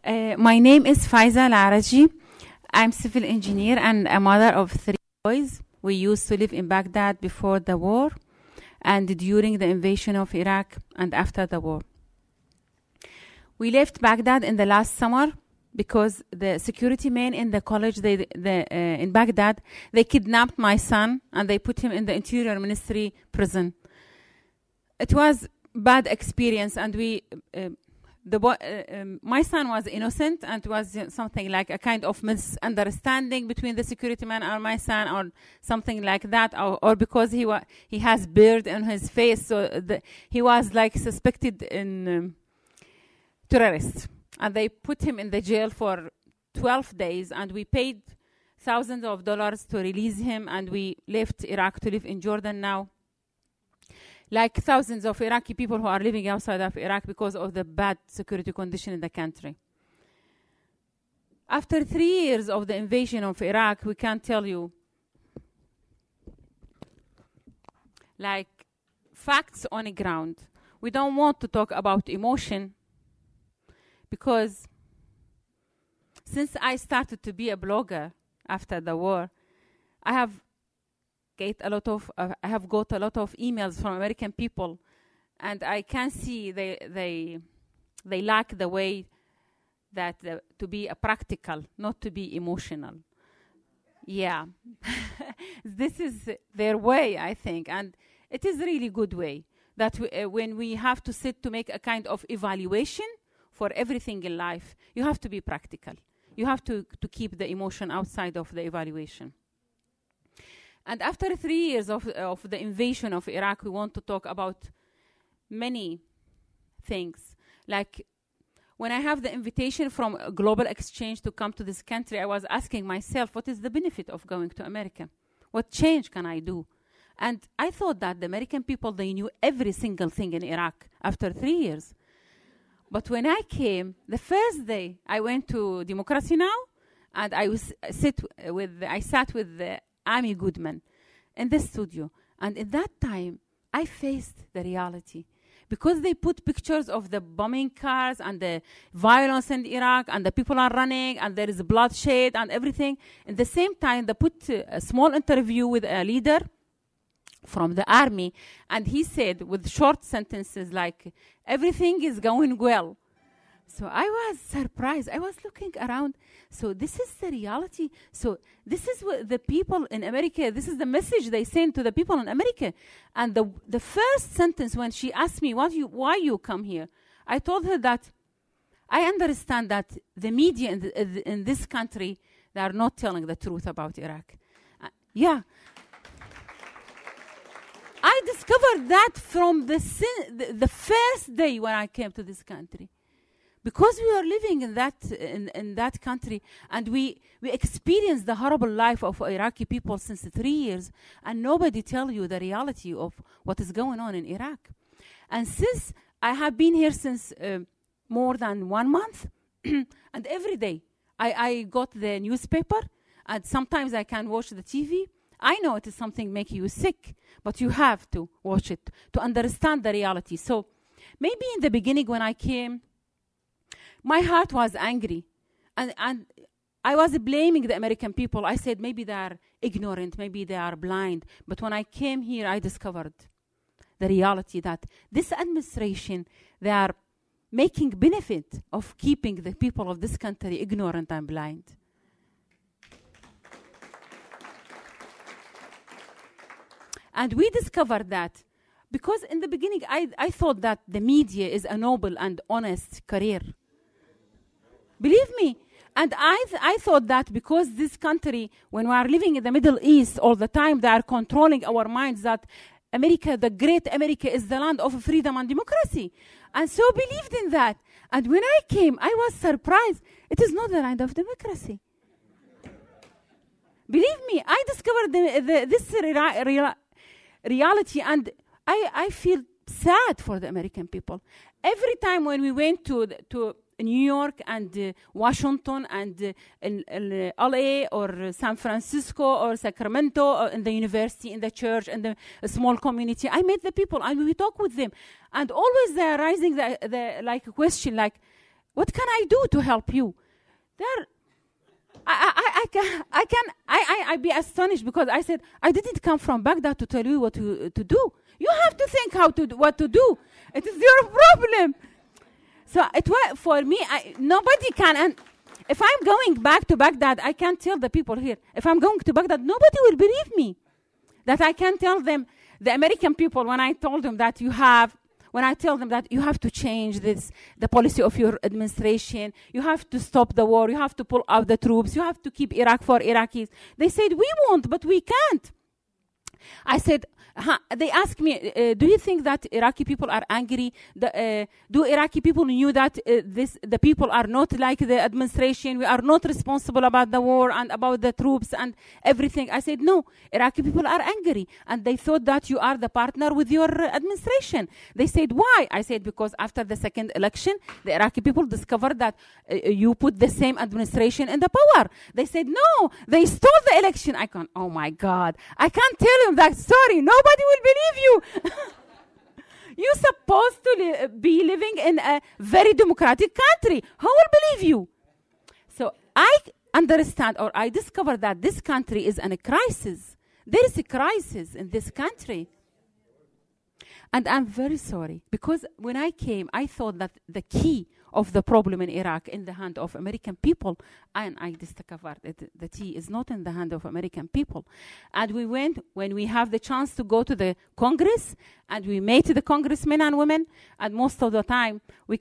My name is Faiza Al-Araji. I'm civil engineer and a mother of 3 boys. We used to live in Baghdad before the war and during the invasion of Iraq and after the war. We left Baghdad in the last summer because the security men in the college in Baghdad, they kidnapped my son and they put him in the Interior Ministry prison. It was bad experience, and my son was innocent, and it was something like a kind of misunderstanding between the security man and my son, or something like that, or because he has beard on his face, so he was like suspected in terrorist, and they put him in the jail for 12 days, and we paid thousands of dollars to release him, and we left Iraq to live in Jordan now. Like thousands of Iraqi people who are living outside of Iraq because of the bad security condition in the country. After 3 years of the invasion of Iraq, we can tell you, like, facts on the ground. We don't want to talk about emotion because since I started to be a blogger after the war, I have got a lot of emails from American people, and I can see they lack the way that to be practical, not to be emotional. Yeah, this is their way, I think, and it is a really good way that when we have to sit to make a kind of evaluation for everything in life, you have to be practical. You have to keep the emotion outside of the evaluation. And after 3 years of the invasion of Iraq, we want to talk about many things. Like, when I have the invitation from Global Exchange to come to this country, I was asking myself, what is the benefit of going to America? What change can I do? And I thought that the American people, they knew every single thing in Iraq after 3 years. But when I came, the first day, I went to Democracy Now! And I sat with Amy Goodman in the studio. And in that time, I faced the reality. Because they put pictures of the bombing cars and the violence in Iraq and the people are running and there is bloodshed and everything. At the same time, they put a small interview with a leader from the army. And he said with short sentences like, everything is going well. So I was surprised. I was looking around. So this is the reality. So this is what the people in America, this is the message they send to the people in America. And the first sentence when she asked me, why you come here? I told her that I understand that the media in this country, they are not telling the truth about Iraq. Yeah. I discovered that from the first day when I came to this country. Because we are living in that country, and we experienced the horrible life of Iraqi people since 3 years, and nobody tell you the reality of what is going on in Iraq. And since I have been here since more than 1 month, and every day I got the newspaper, and sometimes I can watch the TV. I know it is something making you sick, but you have to watch it to understand the reality. So maybe in the beginning when I came, my heart was angry, and I was blaming the American people. I said maybe they are ignorant, maybe they are blind. But when I came here, I discovered the reality that this administration, they are making benefit of keeping the people of this country ignorant and blind. And we discovered that because in the beginning, I thought that the media is a noble and honest career. Believe me. And I thought that because this country, when we are living in the Middle East all the time, they are controlling our minds that America, the great America, is the land of freedom and democracy. And so believed in that. And when I came, I was surprised. It is not the land of democracy. Believe me, I discovered this reality, and I feel sad for the American people. Every time when we went to New York and Washington and LA or San Francisco or Sacramento or in the university, in the church, in the small community, I met the people and we talk with them. And always they are raising the question like, What can I do to help you? There, I'd be astonished because I said, I didn't come from Baghdad to tell you what to do. You have to think what to do. It is your problem. So it was, for me, nobody can, and if I'm going back to Baghdad, I can't tell the people here. If I'm going to Baghdad, nobody will believe me. That I can tell them, the American people, when I told them that when I tell them that you have to change the policy of your administration, you have to stop the war, you have to pull out the troops, you have to keep Iraq for Iraqis. They said, we won't, but we can't. I said, they asked me, do you think that Iraqi people are angry? Do Iraqi people knew that the people are not like the administration? We are not responsible about the war and about the troops and everything. I said, no, Iraqi people are angry. And they thought that you are the partner with your administration. They said, why? I said, because after the second election, the Iraqi people discovered that you put the same administration in the power. They said, no, they stole the election. Oh my God, I can't tell him that story. Nobody will believe you. You're supposed to be living in a very democratic country. Who will believe you? So I understand, or I discovered that this country is in a crisis. There is a crisis in this country. And I'm very sorry, because when I came, I thought that the key of the problem in Iraq in the hand of American people, and I discovered that the key is not in the hand of American people. And we went, when we have the chance to go to the Congress, and we met the congressmen and women, and most of the time we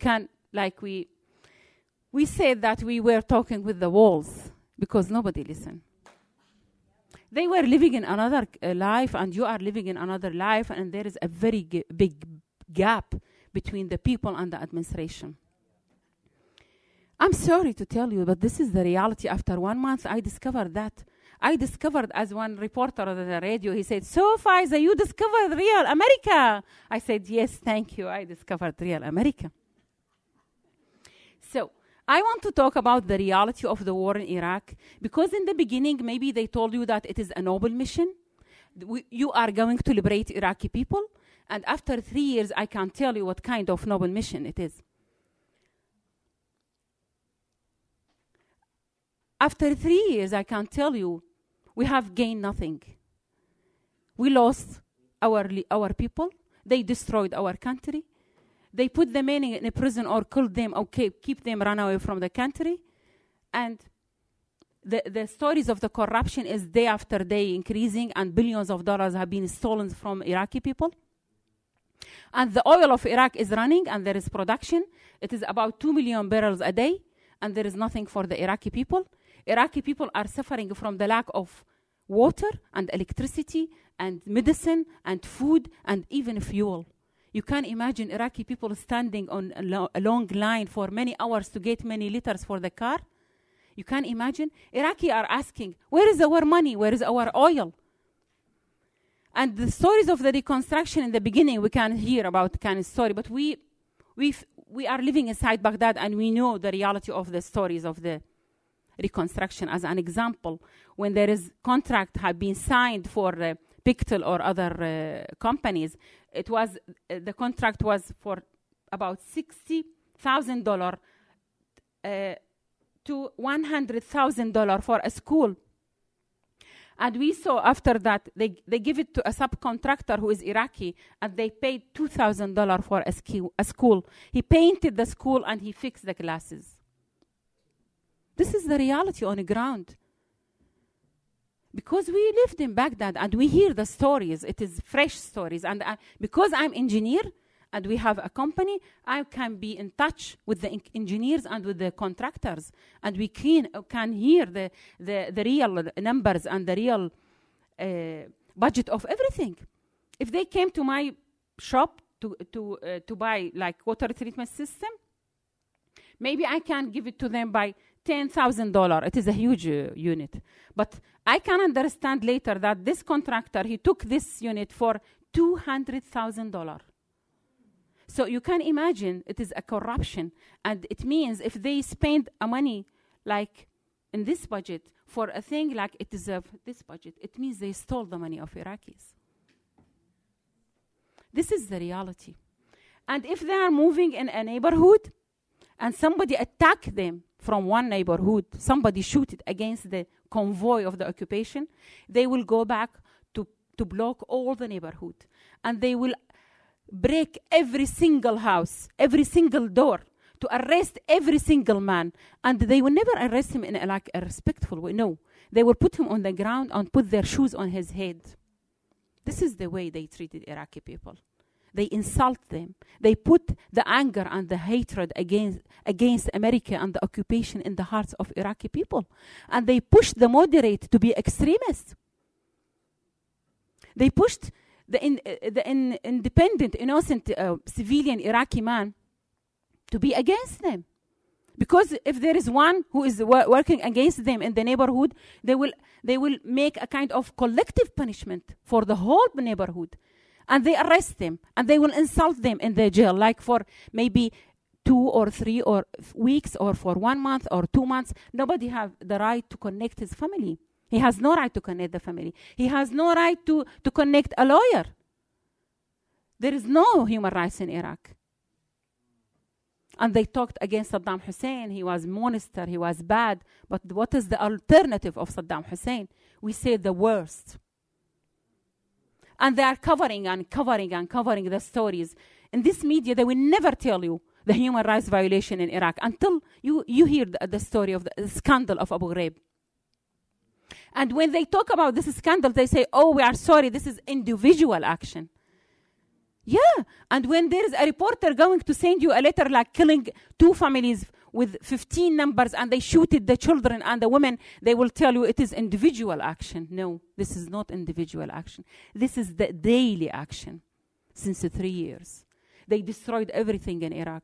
said that we were talking with the walls, because nobody listened. They were living in another life, and you are living in another life, and there is a very big gap between the people and the administration. I'm sorry to tell you, but this is the reality. After 1 month, I discovered that. I discovered, as one reporter on the radio, he said, so Faiza, you discovered real America. I said, yes, thank you. I discovered real America. So I want to talk about the reality of the war in Iraq, because in the beginning, maybe they told you that it is a noble mission. You are going to liberate Iraqi people. And after 3 years, I can't tell you what kind of noble mission it is. After 3 years, I can tell you, we have gained nothing. We lost our people. They destroyed our country. They put the men in a prison or killed them, okay, keep them run away from the country. And the stories of the corruption is day after day increasing, and billions of dollars have been stolen from Iraqi people. And the oil of Iraq is running, and there is production. It is about 2 million barrels a day, and there is nothing for the Iraqi people. Iraqi people are suffering from the lack of water and electricity and medicine and food and even fuel. You can imagine Iraqi people standing on a long line for many hours to get many liters for the car. You can imagine. Iraqi are asking, where is our money? Where is our oil? And the stories of the reconstruction in the beginning, we can hear about kind of story, but we are living inside Baghdad, and we know the reality of the stories of the reconstruction. As an example, when there is contract have been signed for Pictel or other companies, it was the contract was for about $60,000 to $100,000 for a school. And we saw after that, they give it to a subcontractor who is Iraqi, and they paid $2,000 for a school. He painted the school and he fixed the classes. This is the reality on the ground. Because we lived in Baghdad and we hear the stories, it is fresh stories. And because I'm engineer and we have a company, I can be in touch with the engineers and with the contractors. And we can hear the real numbers and the real budget of everything. If they came to my shop to buy like water treatment system, maybe I can give it to them by $10,000. It is a huge unit. But I can understand later that this contractor, he took this unit for $200,000. So you can imagine it is a corruption. And it means if they spend money like in this budget for a thing like it deserves this budget, it means they stole the money of Iraqis. This is the reality. And if they are moving in a neighborhood, and somebody attacked them from one neighborhood, somebody shoot it against the convoy of the occupation, they will go back to block all the neighborhood. And they will break every single house, every single door, to arrest every single man. And they will never arrest him in a respectful way. No. They will put him on the ground and put their shoes on his head. This is the way they treated Iraqi people. They insult them. They put the anger and the hatred against America and the occupation in the hearts of Iraqi people. And they pushed the moderate to be extremists. They pushed the independent, innocent civilian Iraqi man to be against them. Because if there is one who is working against them in the neighborhood, they will make a kind of collective punishment for the whole neighborhood. And they arrest them, and they will insult them in the jail, like for maybe 2 or 3 or weeks, or for 1 month or 2 months. Nobody has the right to connect his family. He has no right to connect the family. He has no right to connect a lawyer. There is no human rights in Iraq. And they talked against Saddam Hussein. He was monster, he was bad. But what is the alternative of Saddam Hussein? We say the worst. And they are covering and covering and covering the stories. In this media, they will never tell you the human rights violation in Iraq until you hear the story of the scandal of Abu Ghraib. And when they talk about this scandal, they say, oh, we are sorry, this is individual action. Yeah, and when there is a reporter going to send you a letter like killing 2 families with 15 numbers and they shooted the children and the women, they will tell you it is individual action. No, this is not individual action. This is the daily action since 3 years. They destroyed everything in Iraq.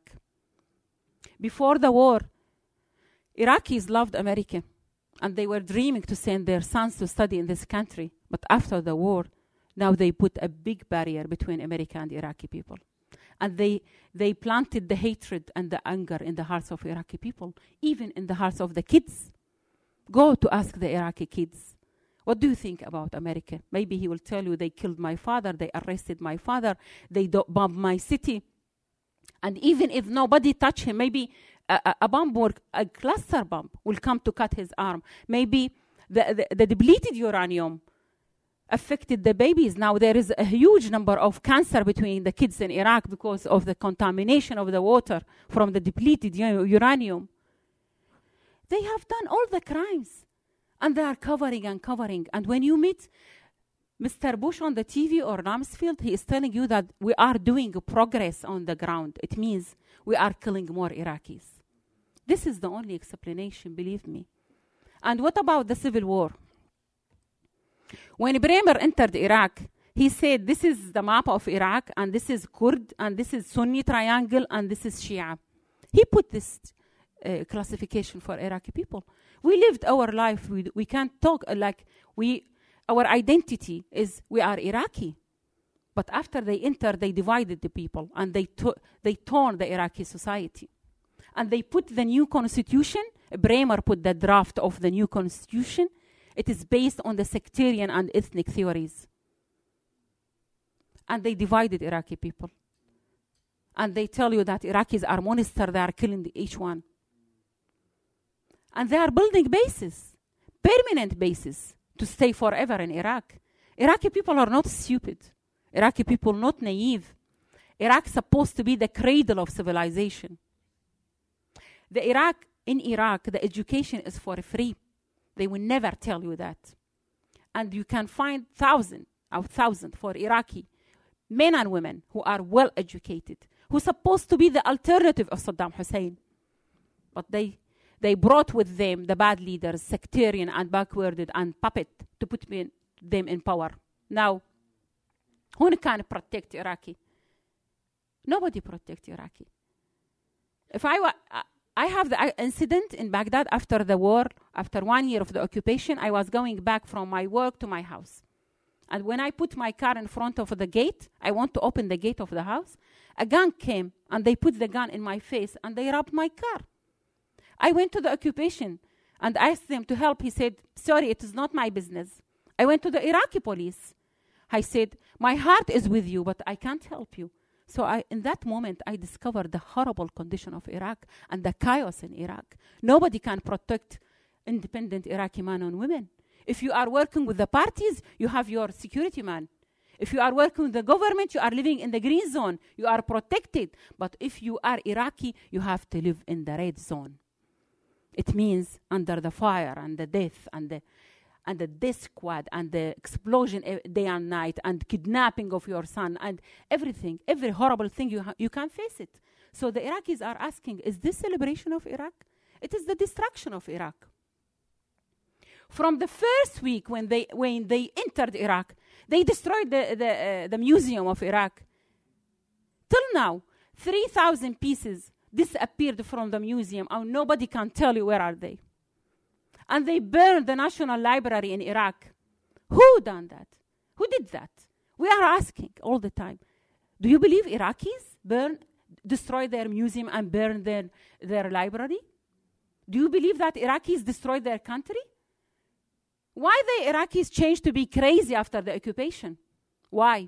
Before the war, Iraqis loved America and they were dreaming to send their sons to study in this country. But after the war, now they put a big barrier between America and the Iraqi people. And they planted the hatred and the anger in the hearts of Iraqi people, even in the hearts of the kids. Go to ask the Iraqi kids, what do you think about America? Maybe he will tell you, they killed my father, they arrested my father, they bombed my city. And even if nobody touched him, maybe a bomb or a cluster bomb will come to cut his arm. Maybe the depleted uranium affected the babies. Now there is a huge number of cancer between the kids in Iraq because of the contamination of the water from the depleted uranium. They have done all the crimes and they are covering and covering. And when you meet Mr. Bush on the TV or Rumsfeld, he is telling you that we are doing progress on the ground. It means we are killing more Iraqis. This is the only explanation, believe me. And what about the civil war? When Bremer entered Iraq, he said, this is the map of Iraq, and this is Kurd, and this is Sunni triangle, and this is Shia. He put this classification for Iraqi people. We lived our life. We can't talk like our identity is we are Iraqi. But after they entered, they divided the people, and they torn the Iraqi society. And they put the new constitution. Bremer put the draft of the new constitution. It is based on the sectarian and ethnic theories. And they divided Iraqi people. And they tell you that Iraqis are monsters, they are killing each one. And they are building bases, permanent bases, to stay forever in Iraq. Iraqi people are not stupid. Iraqi people not naive. Iraq is supposed to be the cradle of civilization. In Iraq, the education is for free. They will never tell you that. And you can find thousands for Iraqi men and women who are well educated, who are supposed to be the alternative of Saddam Hussein. But they brought with them the bad leaders, sectarian and backwarded and puppet, to put them in power. Now, who can protect Iraqi? Nobody protects Iraqi. If I have the incident in Baghdad after the war, after 1 year of the occupation, I was going back from my work to my house. And when I put my car in front of the gate, I want to open the gate of the house, a gang came and they put the gun in my face and they robbed my car. I went to the occupation and asked them to help. He said, sorry, it is not my business. I went to the Iraqi police. I said, my heart is with you, but I can't help you. So in that moment, I discovered the horrible condition of Iraq and the chaos in Iraq. Nobody can protect independent Iraqi men and women. If you are working with the parties, you have your security man. If you are working with the government, you are living in the green zone. You are protected. But if you are Iraqi, you have to live in the red zone. It means under the fire and the death and the death squad and the explosion day and night and kidnapping of your son and everything, every horrible thing you can face it. So the Iraqis are asking, is this celebration of Iraq? It is the destruction of Iraq. From the first week when they entered Iraq, they destroyed the museum of Iraq. Till now, 3,000 pieces disappeared from the museum and nobody can tell you where are they. And they burned the National Library in Iraq. Who done that? Who did that? We are asking all the time. Do you believe Iraqis destroyed their museum and burned their library? Do you believe that Iraqis destroyed their country? Why the Iraqis changed to be crazy after the occupation? Why?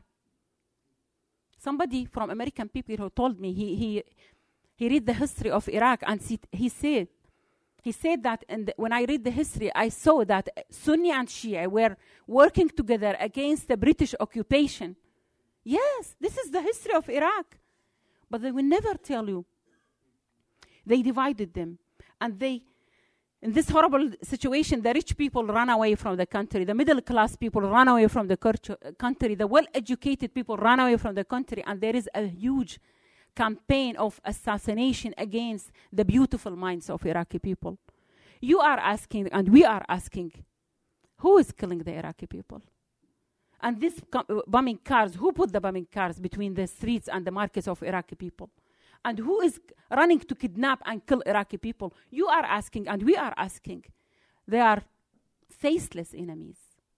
Somebody from American people who told me he read the history of Iraq and he said that when I read the history, I saw that Sunni and Shia were working together against the British occupation. Yes, this is the history of Iraq. But they will never tell you. They divided them. And in this horrible situation, the rich people ran away from the country. The middle class people ran away from the country. The well-educated people ran away from the country. And there is a huge campaign of assassination against the beautiful minds of Iraqi people. You are asking, and we are asking, who is killing the Iraqi people? And this bombing cars, who put the bombing cars between the streets and the markets of Iraqi people? And who is running to kidnap and kill Iraqi people? You are asking, and we are asking. They are faceless enemies.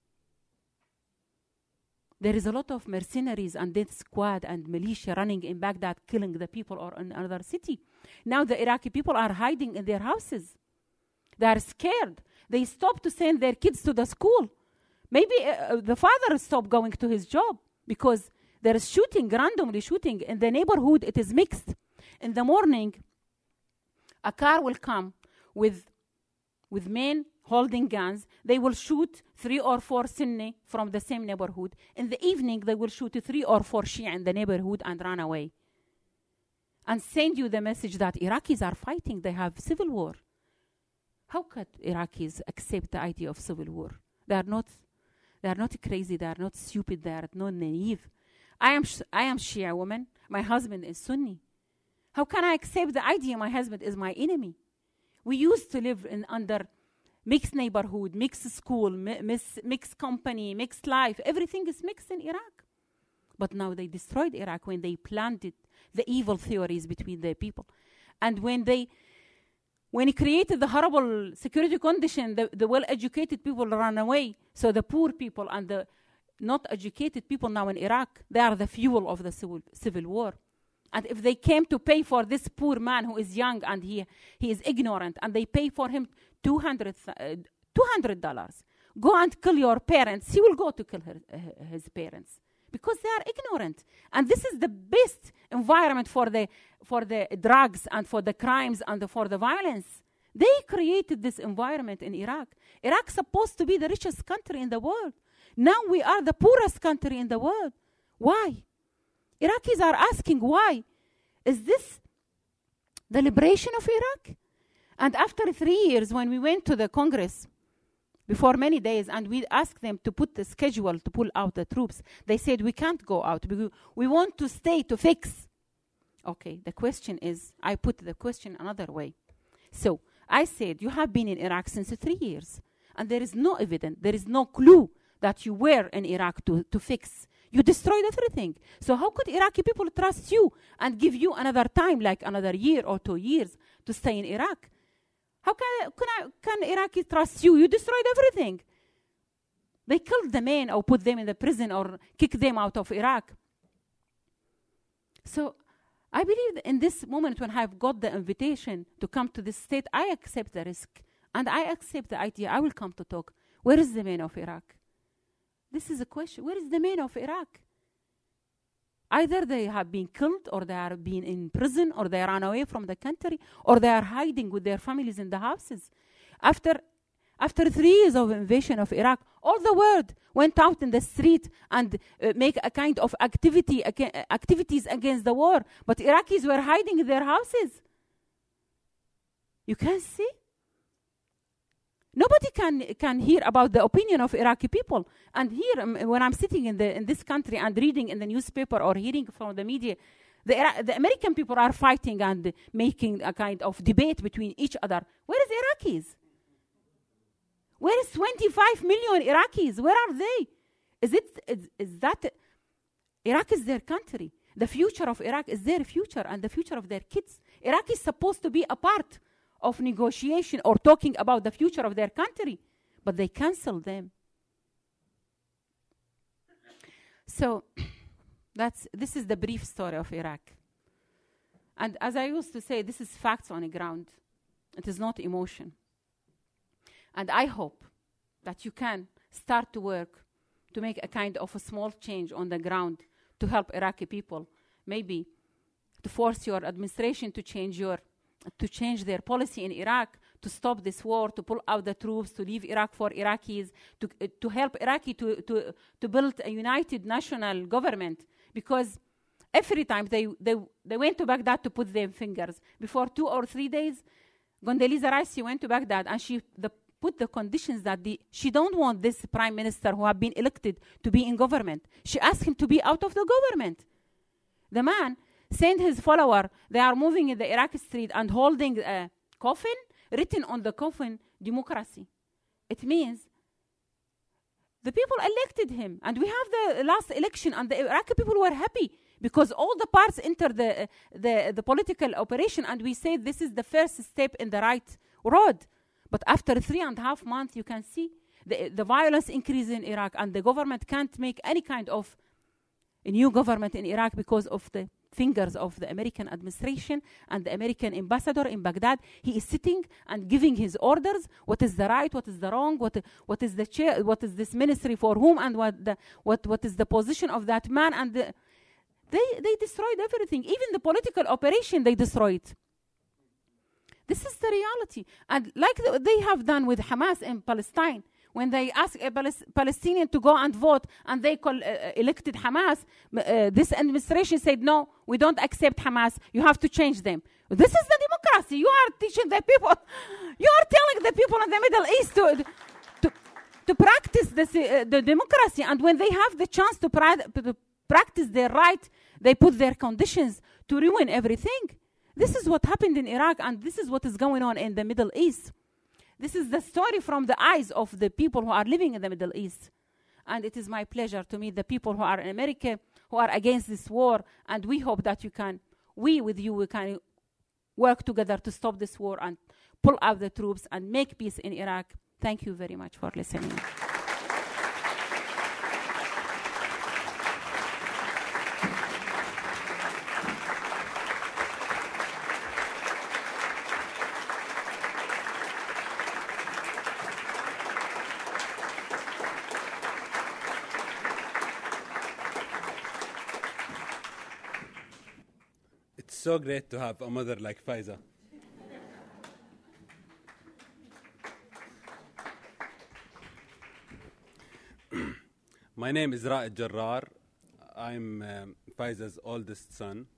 There is a lot of mercenaries and death squad and militia running in Baghdad, killing the people or in another city. Now the Iraqi people are hiding in their houses. They are scared. They stop to send their kids to the school. Maybe the father stopped going to his job because there is shooting, randomly shooting. In the neighborhood, it is mixed. In the morning, a car will come with men holding guns. They will shoot 3 or 4 Sunni from the same neighborhood. In the evening, they will shoot 3 or 4 Shia in the neighborhood and run away. And send you the message that Iraqis are fighting. They have civil war. How could Iraqis accept the idea of civil war? They are not crazy. They are not stupid. They are not naive. I am Shia woman. My husband is Sunni. How can I accept the idea my husband is my enemy? We used to live under mixed neighborhood, mixed school, mixed company, mixed life. Everything is mixed in Iraq. But now they destroyed Iraq when they planted the evil theories between the people. And when he created the horrible security condition, the well-educated people ran away. So the poor people and the not educated people now in Iraq, they are the fuel of the civil war. And if they came to pay for this poor man who is young and he is ignorant, and they pay for him $200, go and kill your parents, he will go to kill his parents because they are ignorant. And this is the best environment for the drugs and for the crimes and for the violence. They created this environment in Iraq. Iraq is supposed to be the richest country in the world. Now we are the poorest country in the world. Why? Iraqis are asking why. Is this the liberation of Iraq? And after 3 years, when we went to the Congress, before many days, and we asked them to put the schedule to pull out the troops, they said, we can't go out because we want to stay to fix. Okay, the question is, I put the question another way. So I said, you have been in Iraq since 3 years, and there is no evidence, there is no clue that you were in Iraq to fix. You destroyed everything. So how could Iraqi people trust you and give you another time, like another year or 2 years, to stay in Iraq? How can Iraqi trust you? You destroyed everything. They killed the men or put them in the prison or kicked them out of Iraq. So I believe that in this moment when I've got the invitation to come to this state, I accept the risk. And I accept the idea. I will come to talk. Where is the man of Iraq? This is a question. Where is the man of Iraq? Either they have been killed, or they are being in prison, or they ran away from the country, or they are hiding with their families in the houses. After 3 years of invasion of Iraq, all the world went out in the street and make a kind of activities against the war. But Iraqis were hiding in their houses. You can see? Nobody can hear about the opinion of Iraqi people. And here, when I'm sitting in this country and reading in the newspaper or hearing from the media, the American people are fighting and making a kind of debate between each other. Where is Iraqis? Where is 25 million Iraqis? Where are they? Is that Iraq is their country? The future of Iraq is their future and the future of their kids. Iraq is supposed to be a part of negotiation or talking about the future of their country, but they cancel them. So this is the brief story of Iraq. And as I used to say, this is facts on the ground. It is not emotion. And I hope that you can start to work to make a kind of a small change on the ground to help Iraqi people, maybe to force your administration to change their policy in Iraq, to stop this war, to pull out the troops, to leave Iraq for Iraqis, to help Iraqi to build a united national government. Because every time they went to Baghdad to put their fingers, before 2 or 3 days, Condoleezza Rice went to Baghdad and she put the conditions that she don't want this prime minister who have been elected to be in government. She asked him to be out of the government. The man sent his follower. They are moving in the Iraqi street and holding a coffin, written on the coffin, democracy. It means the people elected him. And we have the last election, and the Iraqi people were happy because all the parts entered the political operation, and we say this is the first step in the right road. But after 3.5 months, you can see the violence increase in Iraq, and the government can't make any kind of a new government in Iraq because of the fingers of the American administration and the American ambassador in Baghdad. He is sitting and giving his orders. What is the right? What is the wrong? What is the chair? What is this ministry for whom? And what is the position of that man? And they destroyed everything. Even the political operation they destroyed. This is the reality. And like they have done with Hamas in Palestine, when they asked a Palestinian to go and vote and they elected Hamas, this administration said, no, we don't accept Hamas. You have to change them. This is the democracy. You are teaching the people, you are telling the people in the Middle East to practice the democracy. And when they have the chance to practice their right, they put their conditions to ruin everything. This is what happened in Iraq, and this is what is going on in the Middle East. This is the story from the eyes of the people who are living in the Middle East. And it is my pleasure to meet the people who are in America, who are against this war, and we hope that we can work together to stop this war and pull out the troops and make peace in Iraq. Thank you very much for listening. So great to have a mother like Faiza. My name is Ra'ed Jarrar. I'm Faiza's oldest son.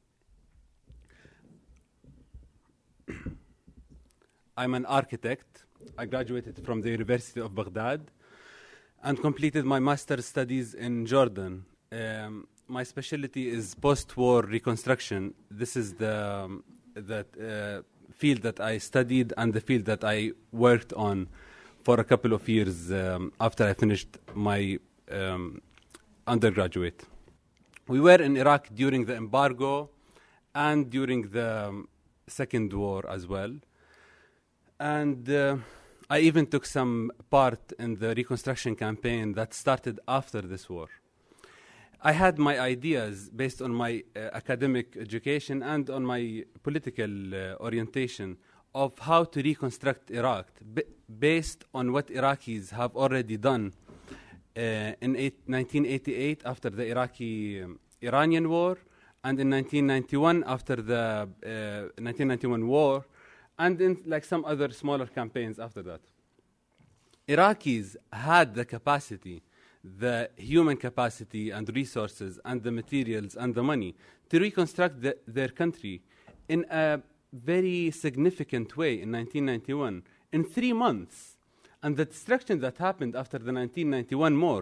I'm an architect. I graduated from the University of Baghdad and completed my master's studies in Jordan. My specialty is post-war reconstruction. This is the field that I studied and the field that I worked on for a couple of years after I finished my undergraduate. We were in Iraq during the embargo and during the Second War as well. And I even took some part in the reconstruction campaign that started after this war. I had my ideas based on my academic education and on my political orientation of how to reconstruct Iraq based on what Iraqis have already done in 1988 after the Iraqi Iranian war, and in 1991 after the 1991 war, and in like some other smaller campaigns after that. Iraqis had the capacity, the human capacity and resources and the materials and the money to reconstruct their country in a very significant way in 1991 in 3 months. And the destruction that happened after the 1991 war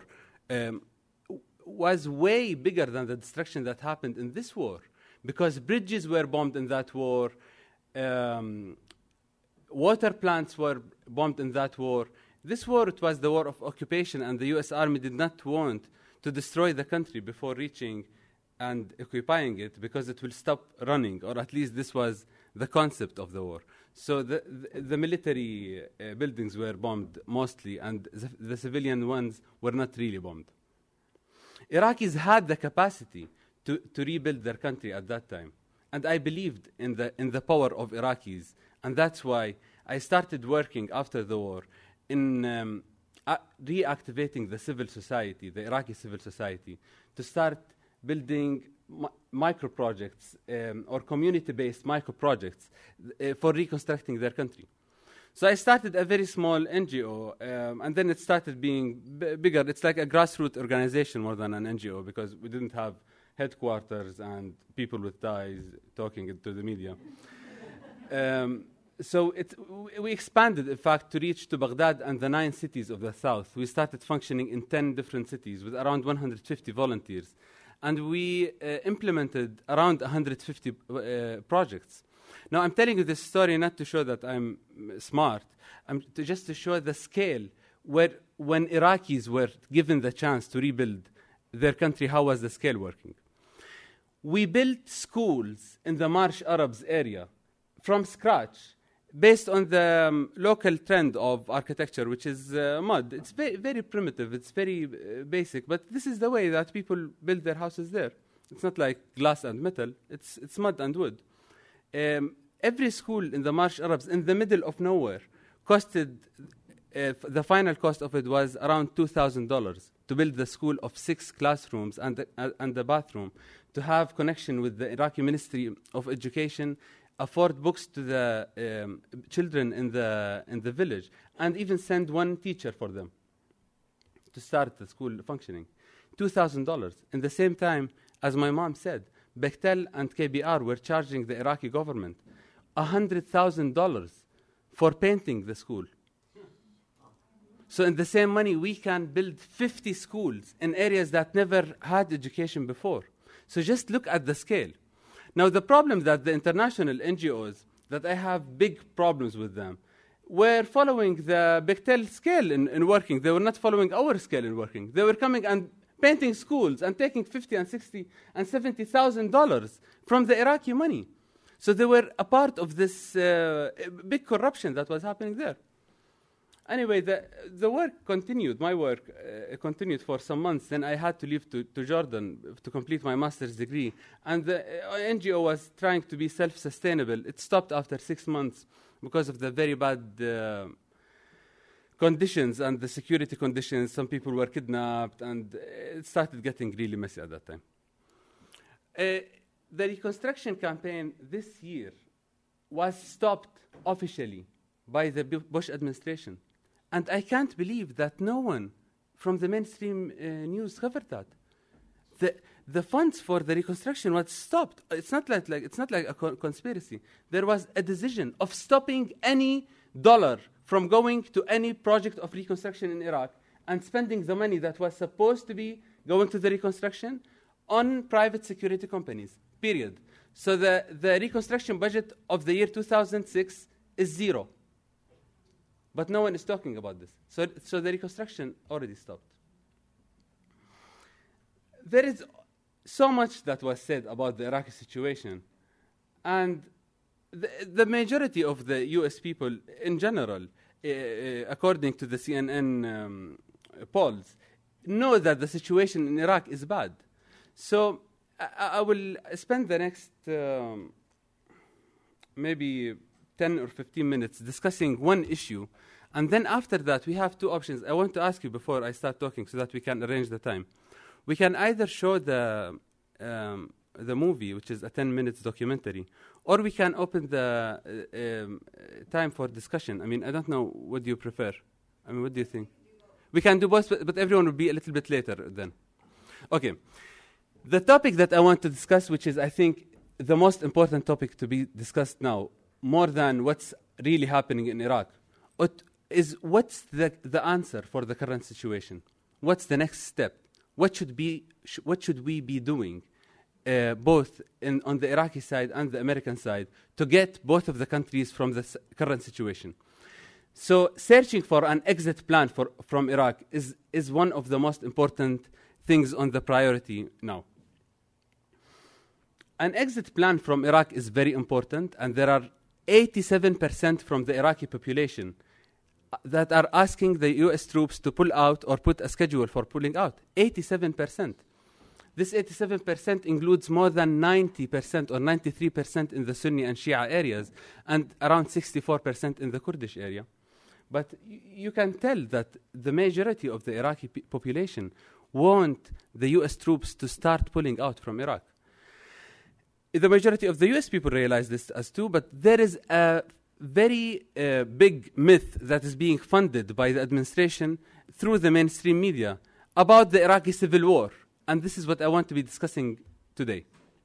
was way bigger than the destruction that happened in this war, because bridges were bombed in that war, water plants were bombed in that war. This war, it was the war of occupation, and the US Army did not want to destroy the country before reaching and occupying it, because it will stop running, or at least this was the concept of the war. So the military buildings were bombed mostly, and the civilian ones were not really bombed. Iraqis had the capacity to rebuild their country at that time, and I believed in the power of Iraqis, and that's why I started working after the war in reactivating the civil society, the Iraqi civil society, to start building micro projects or community-based micro projects for reconstructing their country. So I started a very small NGO, and then it started being bigger. It's like a grassroots organization more than an NGO, because we didn't have headquarters and people with ties talking to the media. So we expanded, in fact, to reach to Baghdad and the 9 cities of the south. We started functioning in 10 different cities with around 150 volunteers. And we implemented around 150 projects. Now, I'm telling you this story not to show that I'm smart, just to show the scale where when Iraqis were given the chance to rebuild their country, how was the scale working? We built schools in the Marsh Arabs area from scratch, based on the local trend of architecture, which is mud. It's very primitive, it's very basic, but this is the way that people build their houses there. It's not like glass and metal, it's mud and wood. Every school in the Marsh Arabs, in the middle of nowhere, costed, the final cost of it was around $2,000 to build the school of 6 classrooms and the bathroom, to have connection with the Iraqi Ministry of Education, afford books to the children in the village, and even send 1 teacher for them to start the school functioning. $2,000. In the same time, as my mom said, Bechtel and KBR were charging the Iraqi government $100,000 for painting the school. So in the same money, we can build 50 schools in areas that never had education before. So just look at the scale. Now, the problem that the international NGOs, that I have big problems with them, were following the Bechtel scale in working. They were not following our scale in working. They were coming and painting schools and taking $50,000 and $60,000 and $70,000 from the Iraqi money. So they were a part of this big corruption that was happening there. Anyway, the work continued. My work continued for some months. Then I had to leave to Jordan to complete my master's degree. And the NGO was trying to be self-sustainable. It stopped after 6 months because of the very bad conditions and the security conditions. Some people were kidnapped, and it started getting really messy at that time. The reconstruction campaign this year was stopped officially by the Bush administration. And I can't believe that no one from the mainstream news covered that. The funds for the reconstruction was stopped. It's not like a conspiracy. There was a decision of stopping any dollar from going to any project of reconstruction in Iraq and spending the money that was supposed to be going to the reconstruction on private security companies, period. So the reconstruction budget of the year 2006 is 0. But no one is talking about this. So the reconstruction already stopped. There is so much that was said about the Iraqi situation. And the majority of the US people in general, according to the CNN polls, know that the situation in Iraq is bad. So I will spend the next maybe 10 or 15 minutes discussing one issue. And then after that, we have 2 options. I want to ask you before I start talking so that we can arrange the time. We can either show the the movie, which is a 10 minutes documentary, or we can open the time for discussion. I mean, I don't know, what do you prefer? I mean, what do you think? We can do both, but everyone will be a little bit later then. Okay. The topic that I want to discuss, which is, I think, the most important topic to be discussed now, more than what's really happening in Iraq, what's the answer for the current situation? What's the next step? What should we be doing, both on the Iraqi side and the American side, to get both of the countries from the current situation? So searching for an exit plan from Iraq is one of the most important things on the priority now. An exit plan from Iraq is very important, and there are 87% from the Iraqi population that are asking the US troops to pull out or put a schedule for pulling out. 87%. This 87% includes more than 90% or 93% in the Sunni and Shia areas, and around 64% in the Kurdish area. But you can tell that the majority of the Iraqi population want the US troops to start pulling out from Iraq. The majority of the US people realize this as too, but there is a very big myth that is being funded by the administration through the mainstream media about the Iraqi civil war. And this is what I want to be discussing today.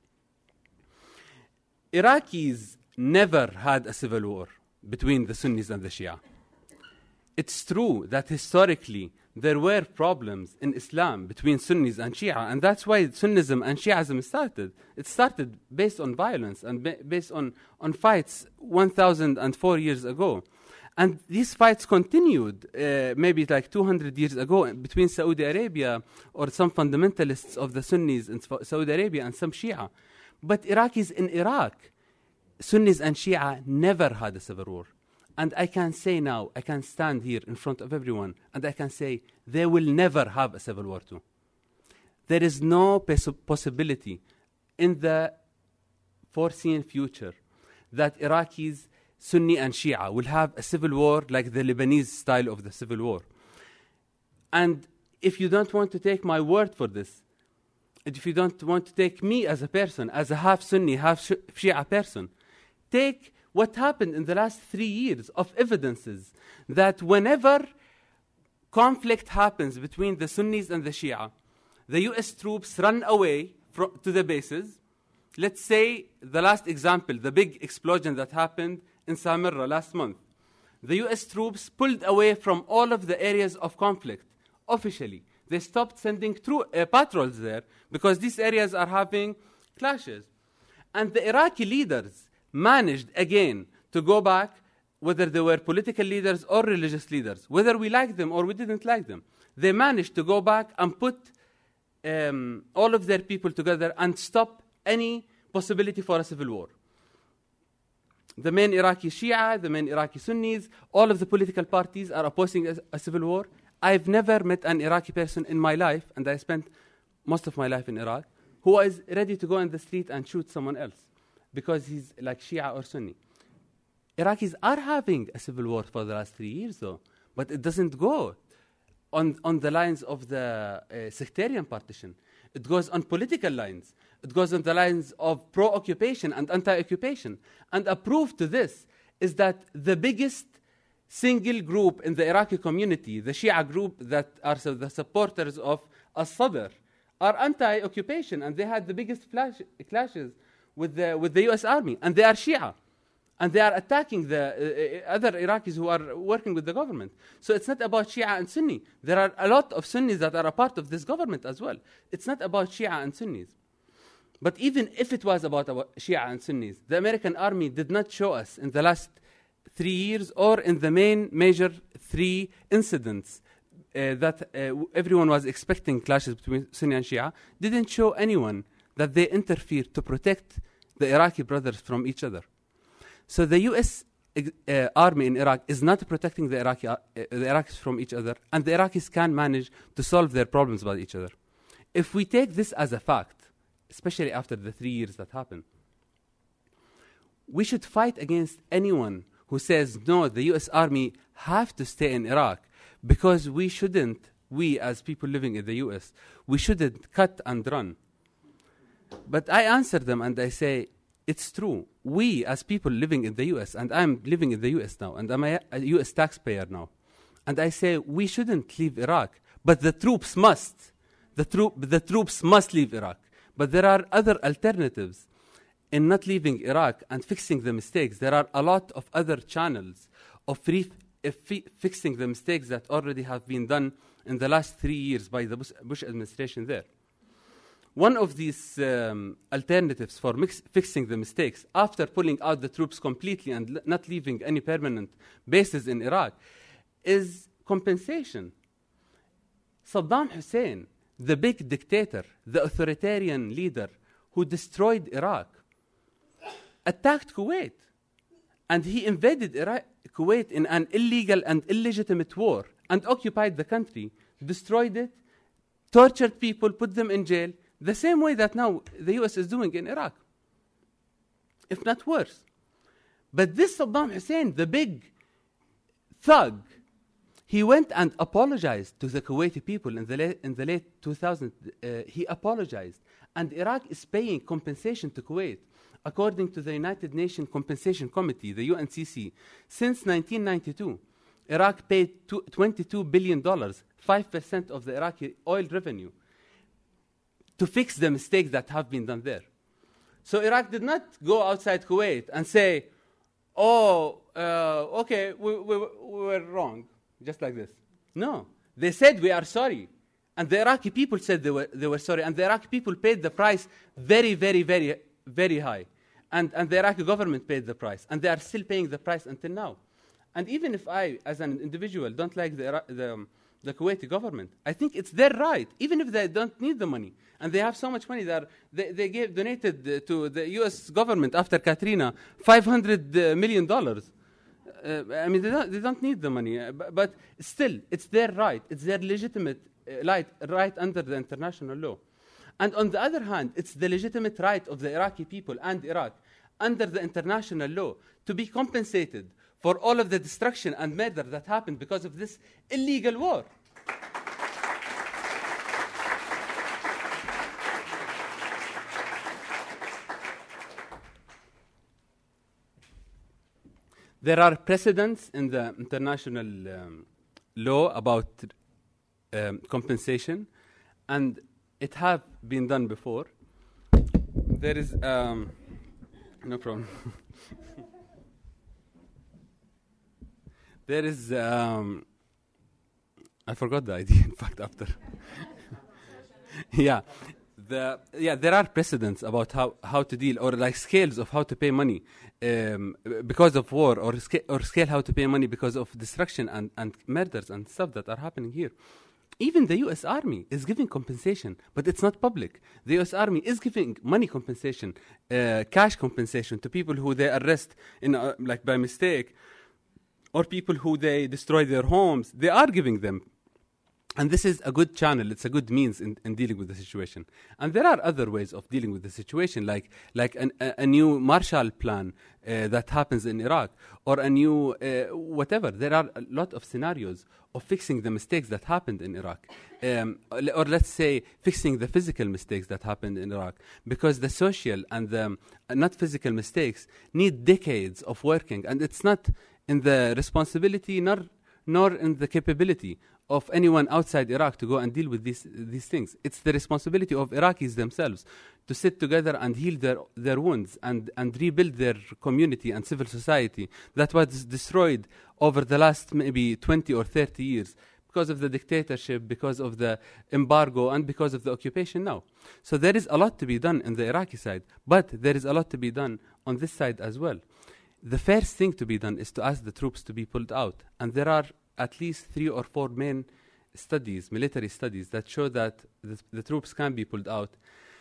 Iraqis never had a civil war between the Sunnis and the Shia. It's true that historically there were problems in Islam between Sunnis and Shia, and that's why Sunnism and Shiism started. It started based on violence and based on fights 1,004 years ago. And these fights continued maybe like 200 years ago between Saudi Arabia or some fundamentalists of the Sunnis in Saudi Arabia and some Shia. But Iraqis in Iraq, Sunnis and Shia never had a civil war. And I can say now, I can stand here in front of everyone, and I can say they will never have a civil war too. There is no possibility in the foreseen future that Iraqis, Sunni and Shia, will have a civil war like the Lebanese style of the civil war. And if you don't want to take my word for this, if you don't want to take me as a person, as a half Sunni, half Shia person, take what happened in the last 3 years of evidences that whenever conflict happens between the Sunnis and the Shia, the US troops run away to the bases. Let's say the last example, the big explosion that happened in Samarra last month. The US troops pulled away from all of the areas of conflict officially. They stopped sending patrols there because these areas are having clashes. And the Iraqi leaders managed again to go back, whether they were political leaders or religious leaders, whether we liked them or we didn't like them. They managed to go back and put all of their people together and stop any possibility for a civil war. The main Iraqi Shia, the main Iraqi Sunnis, all of the political parties are opposing a civil war. I've never met an Iraqi person in my life, and I spent most of my life in Iraq, who is ready to go in the street and shoot someone else because he's like Shia or Sunni. Iraqis are having a civil war for the last 3 years, though, but it doesn't go on the lines of the sectarian partition. It goes on political lines. It goes on the lines of pro-occupation and anti-occupation. And a proof to this is that the biggest single group in the Iraqi community, the Shia group that are the supporters of As-Sadr, are anti-occupation, and they had the biggest clashes with the US Army, and they are Shia. And they are attacking the other Iraqis who are working with the government. So it's not about Shia and Sunni. There are a lot of Sunnis that are a part of this government as well. It's not about Shia and Sunnis. But even if it was about Shia and Sunnis, the American army did not show us in the last 3 years or in the main major 3 incidents that everyone was expecting clashes between Sunni and Shia, didn't show anyone that they interfered to protect the Iraqi brothers from each other. So the US army in Iraq is not protecting the Iraqis from each other, and the Iraqis can manage to solve their problems by each other. If we take this as a fact, especially after the 3 years that happened, we should fight against anyone who says, no, the US army have to stay in Iraq, because we as people living in the US, we shouldn't cut and run. But I answer them and I say, it's true. We, as people living in the US, and I'm living in the US now, and I'm a US taxpayer now, and I say we shouldn't leave Iraq, but the troops must. The troops must leave Iraq. But there are other alternatives in not leaving Iraq and fixing the mistakes. There are a lot of other channels of fixing the mistakes that already have been done in the last 3 years by the Bush administration there. One of these alternatives for fixing the mistakes, after pulling out the troops completely and not leaving any permanent bases in Iraq, is compensation. Saddam Hussein, the big dictator, the authoritarian leader who destroyed Iraq, attacked Kuwait. And he invaded Kuwait in an illegal and illegitimate war and occupied the country, destroyed it, tortured people, put them in jail, the same way that now the US is doing in Iraq, if not worse. But this Saddam Hussein, the big thug, he went and apologized to the Kuwaiti people in the late 2000s. He apologized. And Iraq is paying compensation to Kuwait. According to the United Nations Compensation Committee, the UNCC, since 1992, Iraq paid $22 billion, 5% of the Iraqi oil revenue, to fix the mistakes that have been done there. So Iraq did not go outside Kuwait and say, okay, we were wrong, just like this. No, they said we are sorry. And the Iraqi people said they were sorry. And the Iraqi people paid the price very, very, very, very high. And the Iraqi government paid the price. And they are still paying the price until now. And even if I, as an individual, don't like the Kuwaiti government, I think it's their right, even if they don't need the money. And they have so much money that they donated to the US government after Katrina $500 million. I mean, they don't need the money. But still, it's their right. It's their legitimate right under the international law. And on the other hand, it's the legitimate right of the Iraqi people and Iraq under the international law to be compensated for all of the destruction and murder that happened because of this illegal war. There are precedents in the international law about compensation, and it have been done before. There is no problem. There is I forgot the idea. In fact, after there are precedents about how to deal, or like scales of how to pay money because of war, or scale how to pay money because of destruction and murders and stuff that are happening here. Even the U.S. Army is giving compensation, but it's not public. The U.S. Army is giving money compensation, cash compensation to people who they arrest like by mistake, or people who they destroy their homes. They are giving them. And this is a good channel. It's a good means in dealing with the situation. And there are other ways of dealing with the situation, like a new Marshall Plan that happens in Iraq, or a new whatever. There are a lot of scenarios of fixing the mistakes that happened in Iraq, or let's say fixing the physical mistakes that happened in Iraq, because the social and the not physical mistakes need decades of working, and it's not in the responsibility nor in the capability of anyone outside Iraq to go and deal with these things. It's the responsibility of Iraqis themselves to sit together and heal their wounds and rebuild their community and civil society that was destroyed over the last maybe 20 or 30 years because of the dictatorship, because of the embargo, and because of the occupation now. So there is a lot to be done in the Iraqi side, but there is a lot to be done on this side as well. The first thing to be done is to ask the troops to be pulled out. And there are at least 3 or 4 main studies, military studies, that show that the troops can be pulled out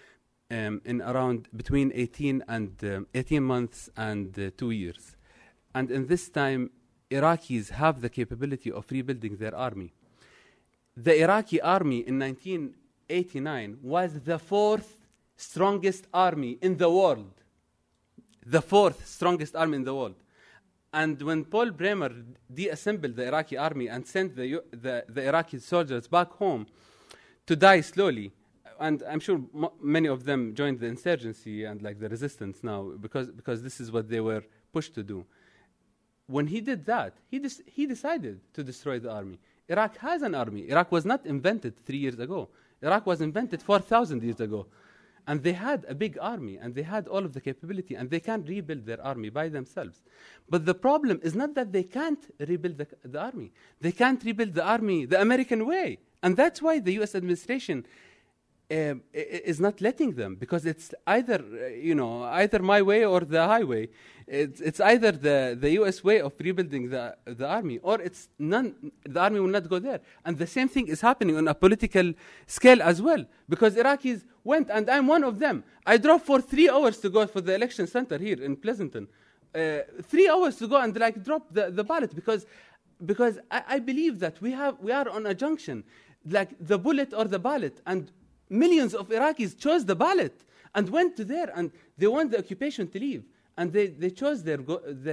in around between 18 months and 2 years. And in this time, Iraqis have the capability of rebuilding their army. The Iraqi army in 1989 was the 4th strongest army in the world. The 4th strongest army in the world. And when Paul Bremer deassembled the Iraqi army and sent the Iraqi soldiers back home to die slowly, and I'm sure many of them joined the insurgency and like the resistance now because this is what they were pushed to do. When he did that, he decided to destroy the army. Iraq has an army. Iraq was not invented 3 years ago. Iraq was invented 4,000 years ago. And they had a big army, and they had all of the capability, and they can rebuild their army by themselves. But the problem is not that they can't rebuild the army. They can't rebuild the army the American way. And that's why the U.S. administration is not letting them, because it's either, either my way or the highway. It's either the U.S. way of rebuilding the army, or it's none. The army will not go there. And the same thing is happening on a political scale as well, because Iraqis went, and I'm one of them. I drove for 3 hours to go for the election center here in Pleasanton. 3 hours to go and drop the ballot, because I believe that we are on a junction, like the bullet or the ballot, and millions of Iraqis chose the ballot and went to there, and they want the occupation to leave. And they chose their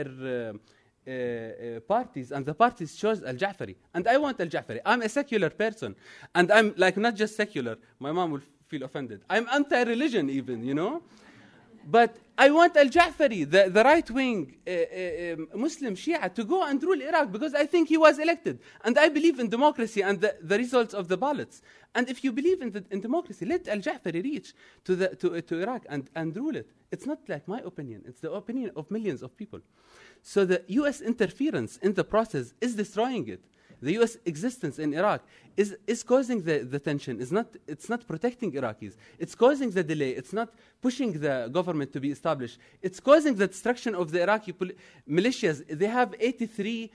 parties, and the parties chose Al-Ja'fari. And I want Al-Ja'fari. I'm a secular person. And I'm not just secular. My mom will feel offended. I'm anti-religion even, But I want Al-Ja'fari, the right-wing Muslim Shia, to go and rule Iraq, because I think he was elected. And I believe in democracy and the results of the ballots. And if you believe in democracy, let Al-Ja'fari reach to Iraq and rule it. It's not like my opinion. It's the opinion of millions of people. So the U.S. interference in the process is destroying it. The U.S. existence in Iraq is causing the tension. It's not protecting Iraqis. It's causing the delay. It's not pushing the government to be established. It's causing the destruction of the Iraqi militias. They have 83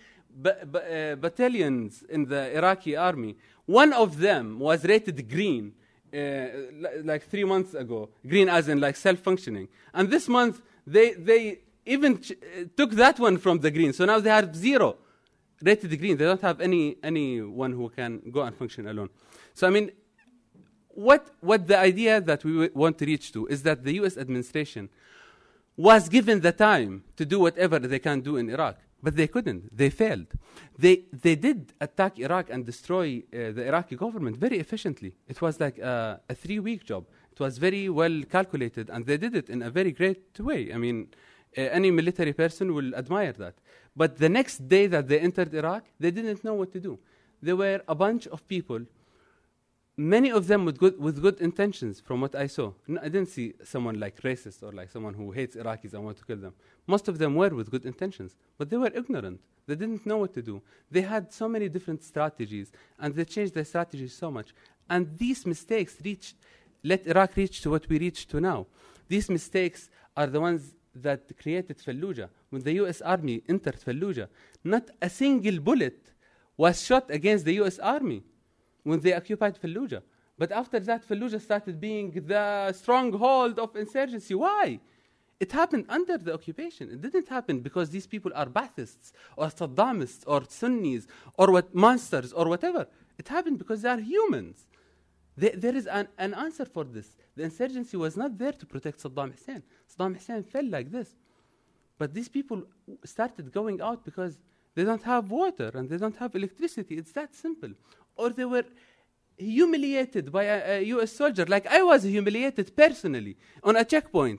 battalions in the Iraqi army. One of them was rated green like 3 months ago. Green as in like self-functioning. And this month, they even took that one from the green. So now they have 0. Rated green. They don't have anyone who can go and function alone. So I mean, what the idea that we want to reach to is that the U.S. administration was given the time to do whatever they can do in Iraq, but they couldn't. They failed. They did attack Iraq and destroy the Iraqi government very efficiently. It was like a 3-week job. It was very well calculated, and they did it in a very great way. I mean, any military person will admire that. But the next day that they entered Iraq, they didn't know what to do. There were a bunch of people, many of them with good intentions, from what I saw. I didn't see someone like racist or like someone who hates Iraqis and want to kill them. Most of them were with good intentions, but they were ignorant. They didn't know what to do. They had so many different strategies, and they changed their strategies so much. And these mistakes let Iraq reach to what we reached to now. These mistakes are the ones that created Fallujah. When the U.S. Army entered Fallujah, not a single bullet was shot against the U.S. Army when they occupied Fallujah. But after that, Fallujah started being the stronghold of insurgency. Why? It happened under the occupation. It didn't happen because these people are Baathists or Saddamists or Sunnis or monsters or whatever. It happened because they are humans. There is an answer for this. The insurgency was not there to protect Saddam Hussein. Saddam Hussein fell like this. But these people started going out because they don't have water and they don't have electricity. It's that simple. Or they were humiliated by a U.S. soldier, like I was humiliated personally on a checkpoint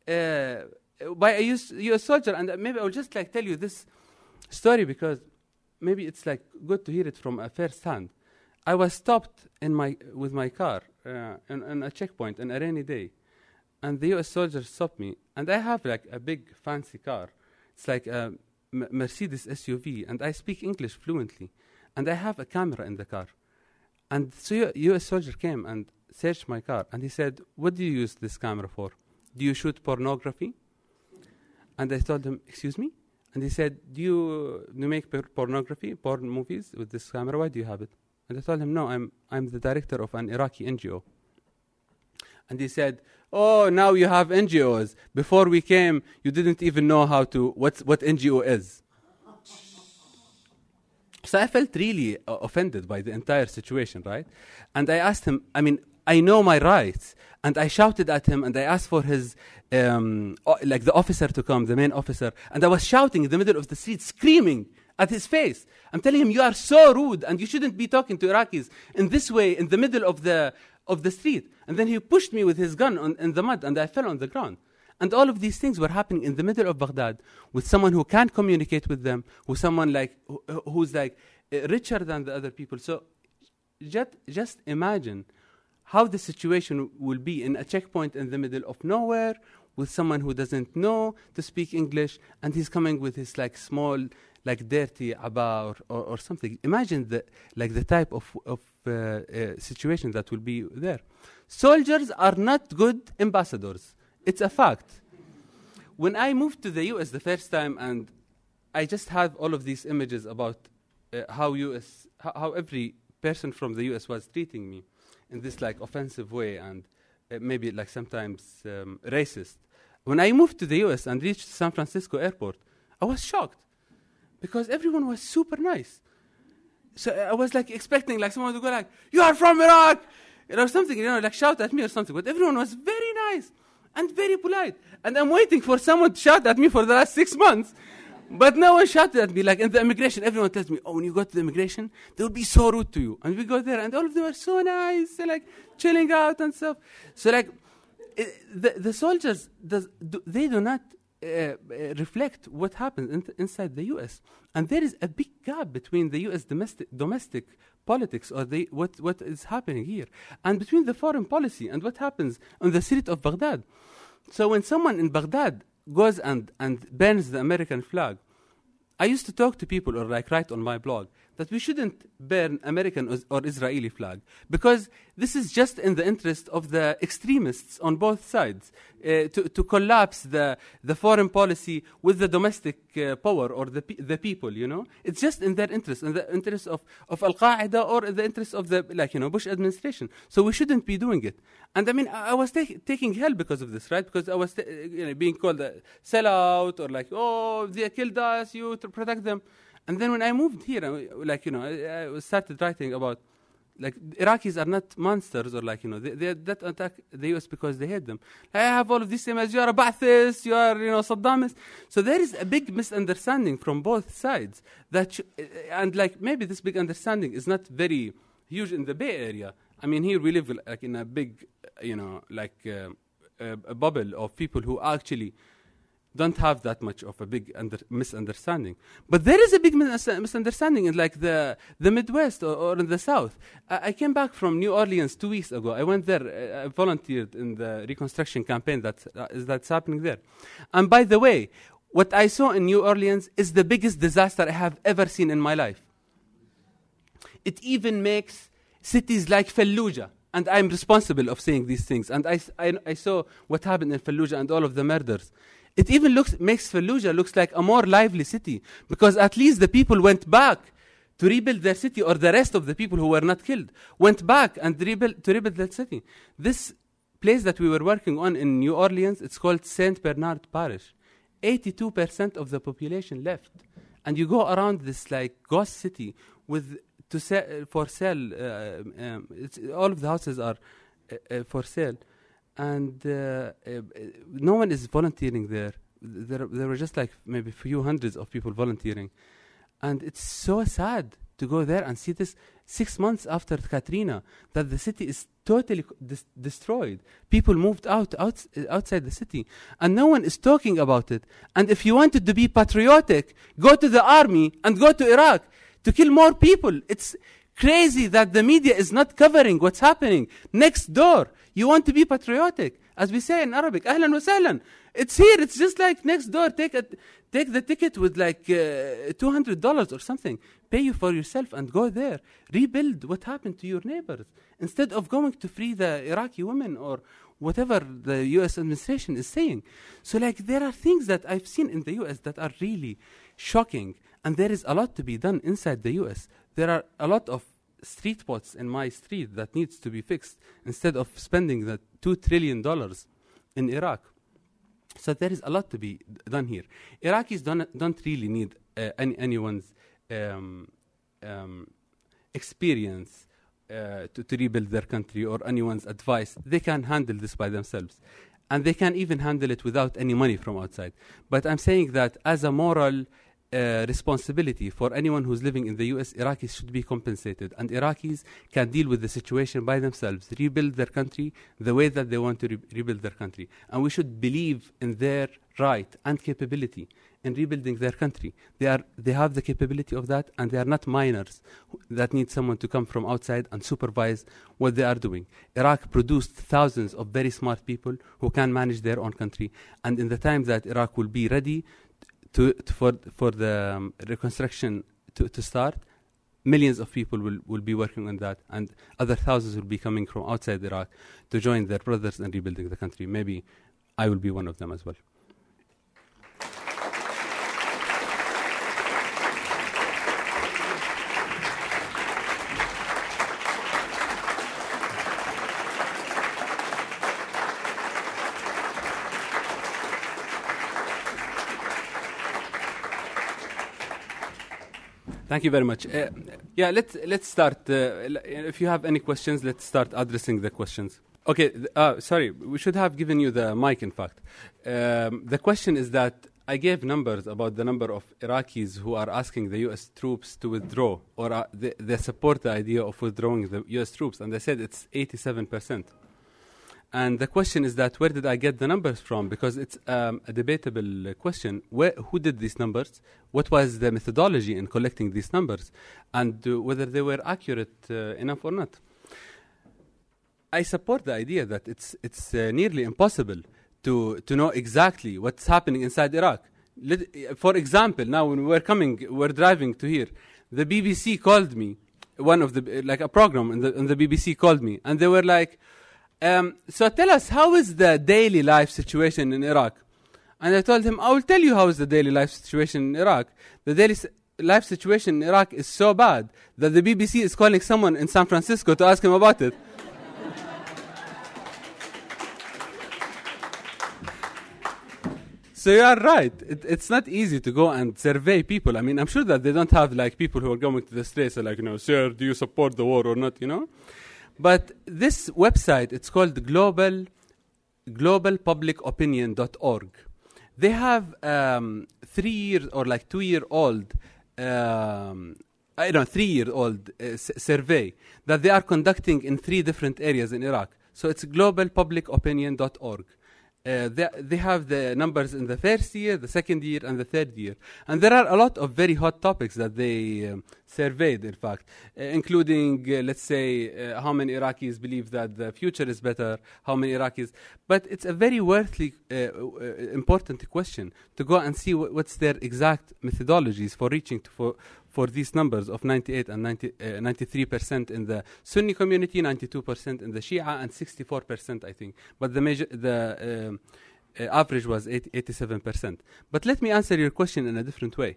by a U.S. soldier. And maybe I'll just tell you this story because maybe it's good to hear it from a first hand. I was stopped with my car on a checkpoint on a rainy day, and the U.S. soldier stopped me. And I have a big fancy car. It's like a Mercedes SUV, and I speak English fluently, and I have a camera in the car. And so U.S. soldier came and searched my car, and he said, "What do you use this camera for? Do you shoot pornography?" And I told him, "Excuse me?" And he said, "Do you make porn movies with this camera? Why do you have it?" And I told him, "No, I'm the director of an Iraqi NGO." And he said, "Oh, now you have NGOs. Before we came, you didn't even know what NGO is." So I felt really offended by the entire situation, right? And I asked him, I know my rights. And I shouted at him, and I asked for his, the officer to come, the main officer. And I was shouting in the middle of the street, screaming at his face. I'm telling him, "You are so rude, and you shouldn't be talking to Iraqis in this way, in the middle of the of the street. And then he pushed me with his gun in the mud, and I fell on the ground. And all of these things were happening in the middle of Baghdad with someone who can't communicate with them, with someone like who's like richer than the other people. So just imagine how the situation will be in a checkpoint in the middle of nowhere with someone who doesn't know to speak English, and he's coming with his like small, like dirty aba or something. Imagine the type of situation that will be there. Soldiers are not good ambassadors. It's a fact. When I moved to the US the first time, and I just have all of these images about how every person from the US was treating me in this like offensive way, and maybe like sometimes racist. When I moved to the US and reached San Francisco airport, I was shocked because everyone was super nice. So I was like expecting like someone to go like, "You are from Iraq," or something, like shout at me or something. But everyone was very nice and very polite. And I'm waiting for someone to shout at me for the last 6 months. But no one shouted at me. Like in the immigration, everyone tells me, "Oh, when you go to the immigration, they will be so rude to you." And we go there, and all of them are so nice, they're like chilling out and stuff. So like the soldiers, they do not reflect what happens inside the U.S. And there is a big gap between the U.S. domestic politics or what is happening here, and between the foreign policy and what happens on the street of Baghdad. So when someone in Baghdad goes and burns the American flag, I used to talk to people or like write on my blog that we shouldn't burn American or Israeli flag, because this is just in the interest of the extremists on both sides to collapse the foreign policy with the domestic power or the people, It's just in their interest, in the interest of Al-Qaeda or in the interest of the Bush administration. So we shouldn't be doing it. And I mean, I was taking hell because of this, right? Because I was being called a sellout or like, "Oh, they killed us, you to protect them." And then when I moved here, I started writing about, like, Iraqis are not monsters or like, they don't attack the U.S. because they hate them. I have all of these images. You are a Ba'athist, you are, Saddamist. So there is a big misunderstanding from both sides. And like maybe this big understanding is not very huge in the Bay Area. I mean, here we live like in a big, a bubble of people who actually don't have that much of a big misunderstanding. But there is a big misunderstanding in like the Midwest or in the South. I came back from New Orleans 2 weeks ago. I went there, I volunteered in the reconstruction campaign that's happening there. And by the way, what I saw in New Orleans is the biggest disaster I have ever seen in my life. It even makes cities like Fallujah, and I'm responsible of saying these things. And I saw what happened in Fallujah and all of the murders. It even makes Fallujah looks like a more lively city, because at least the people went back to rebuild their city, or the rest of the people who were not killed went back and rebuild that city. This place that we were working on in New Orleans, it's called St. Bernard Parish. 82% of the population left. And you go around this like ghost city for sale. All of the houses are for sale. And no one is volunteering there. There were just like maybe a few hundreds of people volunteering. And it's so sad to go there and see this 6 months after Katrina, that the city is totally destroyed. People moved outside the city, and no one is talking about it. And if you wanted to be patriotic, go to the army and go to Iraq to kill more people. It's crazy that the media is not covering what's happening next door. You want to be patriotic, as we say in Arabic, ahlan wa sahlan. It's here. It's just like next door. Take the ticket with like $200 or something. Pay you for yourself and go there. Rebuild what happened to your neighbors, instead of going to free the Iraqi women or whatever the U.S. administration is saying. So like there are things that I've seen in the U.S. that are really shocking, and there is a lot to be done inside the U.S. There are a lot of street pots in my street that needs to be fixed, instead of spending the $2 trillion in Iraq. So there is a lot to be done here. Iraqis don't really need anyone's experience to rebuild their country, or anyone's advice. They can handle this by themselves. And they can even handle it without any money from outside. But I'm saying that as a moral responsibility for anyone who's living in the US. Iraqis should be compensated, and Iraqis can deal with the situation by themselves, rebuild their country the way that they want to rebuild their country. And we should believe in their right and capability in rebuilding their country. They have the capability of that, and they are not minors that need someone to come from outside and supervise what they are doing. Iraq produced thousands of very smart people who can manage their own country, and in the time that Iraq will be ready for the reconstruction to start, millions of people will be working on that, and other thousands will be coming from outside Iraq to join their brothers in rebuilding the country. Maybe I will be one of them as well. Thank you very much. Let's start. If you have any questions, let's start addressing the questions. Okay, sorry, we should have given you the mic, in fact. The question is that I gave numbers about the number of Iraqis who are asking the U.S. troops to withdraw, or they support the idea of withdrawing the U.S. troops, and they said it's 87%. And the question is that where did I get the numbers from? Because it's a debatable question. Who did these numbers? What was the methodology in collecting these numbers? And whether they were accurate enough or not. I support the idea that it's nearly impossible to know exactly what's happening inside Iraq. For example, now when we're driving to here, the BBC called me, a program in the BBC called me, and they were like, so tell us, how is the daily life situation in Iraq? And I told him, I will tell you how is the daily life situation in Iraq. The daily life situation in Iraq is so bad that the BBC is calling someone in San Francisco to ask him about it. So you are right. It's not easy to go and survey people. I mean, I'm sure that they don't have like people who are going to the streets and like, sir, do you support the war or not, But this website, it's called globalpublicopinion.org. They have 3 years or like 2-year-old, 3-year-old survey that they are conducting in 3 different areas in Iraq. So it's globalpublicopinion.org. They have the numbers in the first year, the second year, and the third year. And there are a lot of very hot topics that they surveyed, in fact, including, let's say, how many Iraqis believe that the future is better, how many Iraqis. But it's a very worthy, important question to go and see what's their exact methodologies for reaching for these numbers of 98 and 93% in the Sunni community, 92% in the Shia, and 64%, I think. But the average was 87%. But let me answer your question in a different way.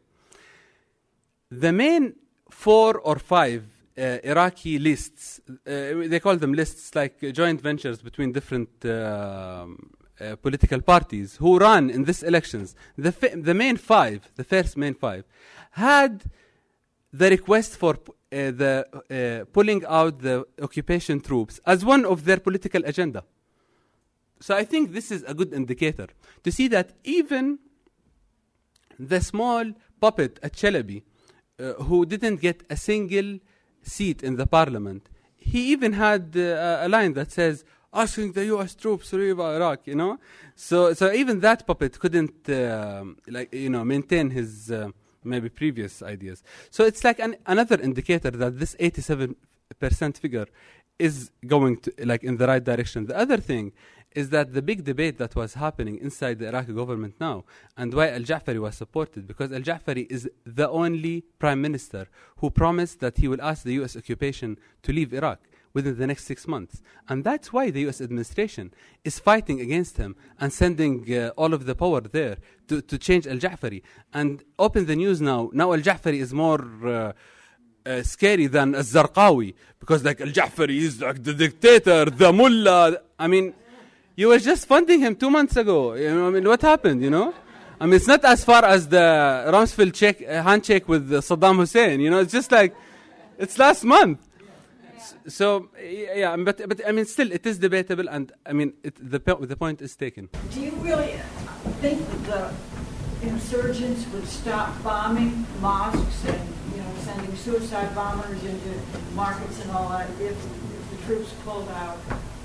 The main 4 or 5 Iraqi lists, they call them lists, like joint ventures between different political parties who run in these elections. The main 5, the first main 5, had the request for pulling out the occupation troops as one of their political agenda. So I think this is a good indicator to see that even the small puppet at Chalabi, who didn't get a single seat in the parliament, he even had a line that says, asking the U.S. troops to leave Iraq, So even that puppet couldn't, maintain his maybe previous ideas. So it's like another indicator that this 87% figure is going to in the right direction. The other thing is that the big debate that was happening inside the Iraqi government now, and why Al-Ja'fari was supported, because Al-Ja'fari is the only prime minister who promised that he will ask the U.S. occupation to leave Iraq within the next 6 months. And that's why the U.S. administration is fighting against him and sending all of the power there to change Al-Ja'fari. And open the news now. Now Al-Ja'fari is more scary than Al-Zarqawi, because Al-Ja'fari is like the dictator, the mullah. I mean, you were just funding him 2 months ago. What happened, it's not as far as the Rumsfeld handshake with Saddam Hussein. It's just it's last month. So, yeah, but still, it is debatable, and the point is taken. Do you really think that insurgents would stop bombing mosques and, sending suicide bombers into markets and all that if the troops pulled out?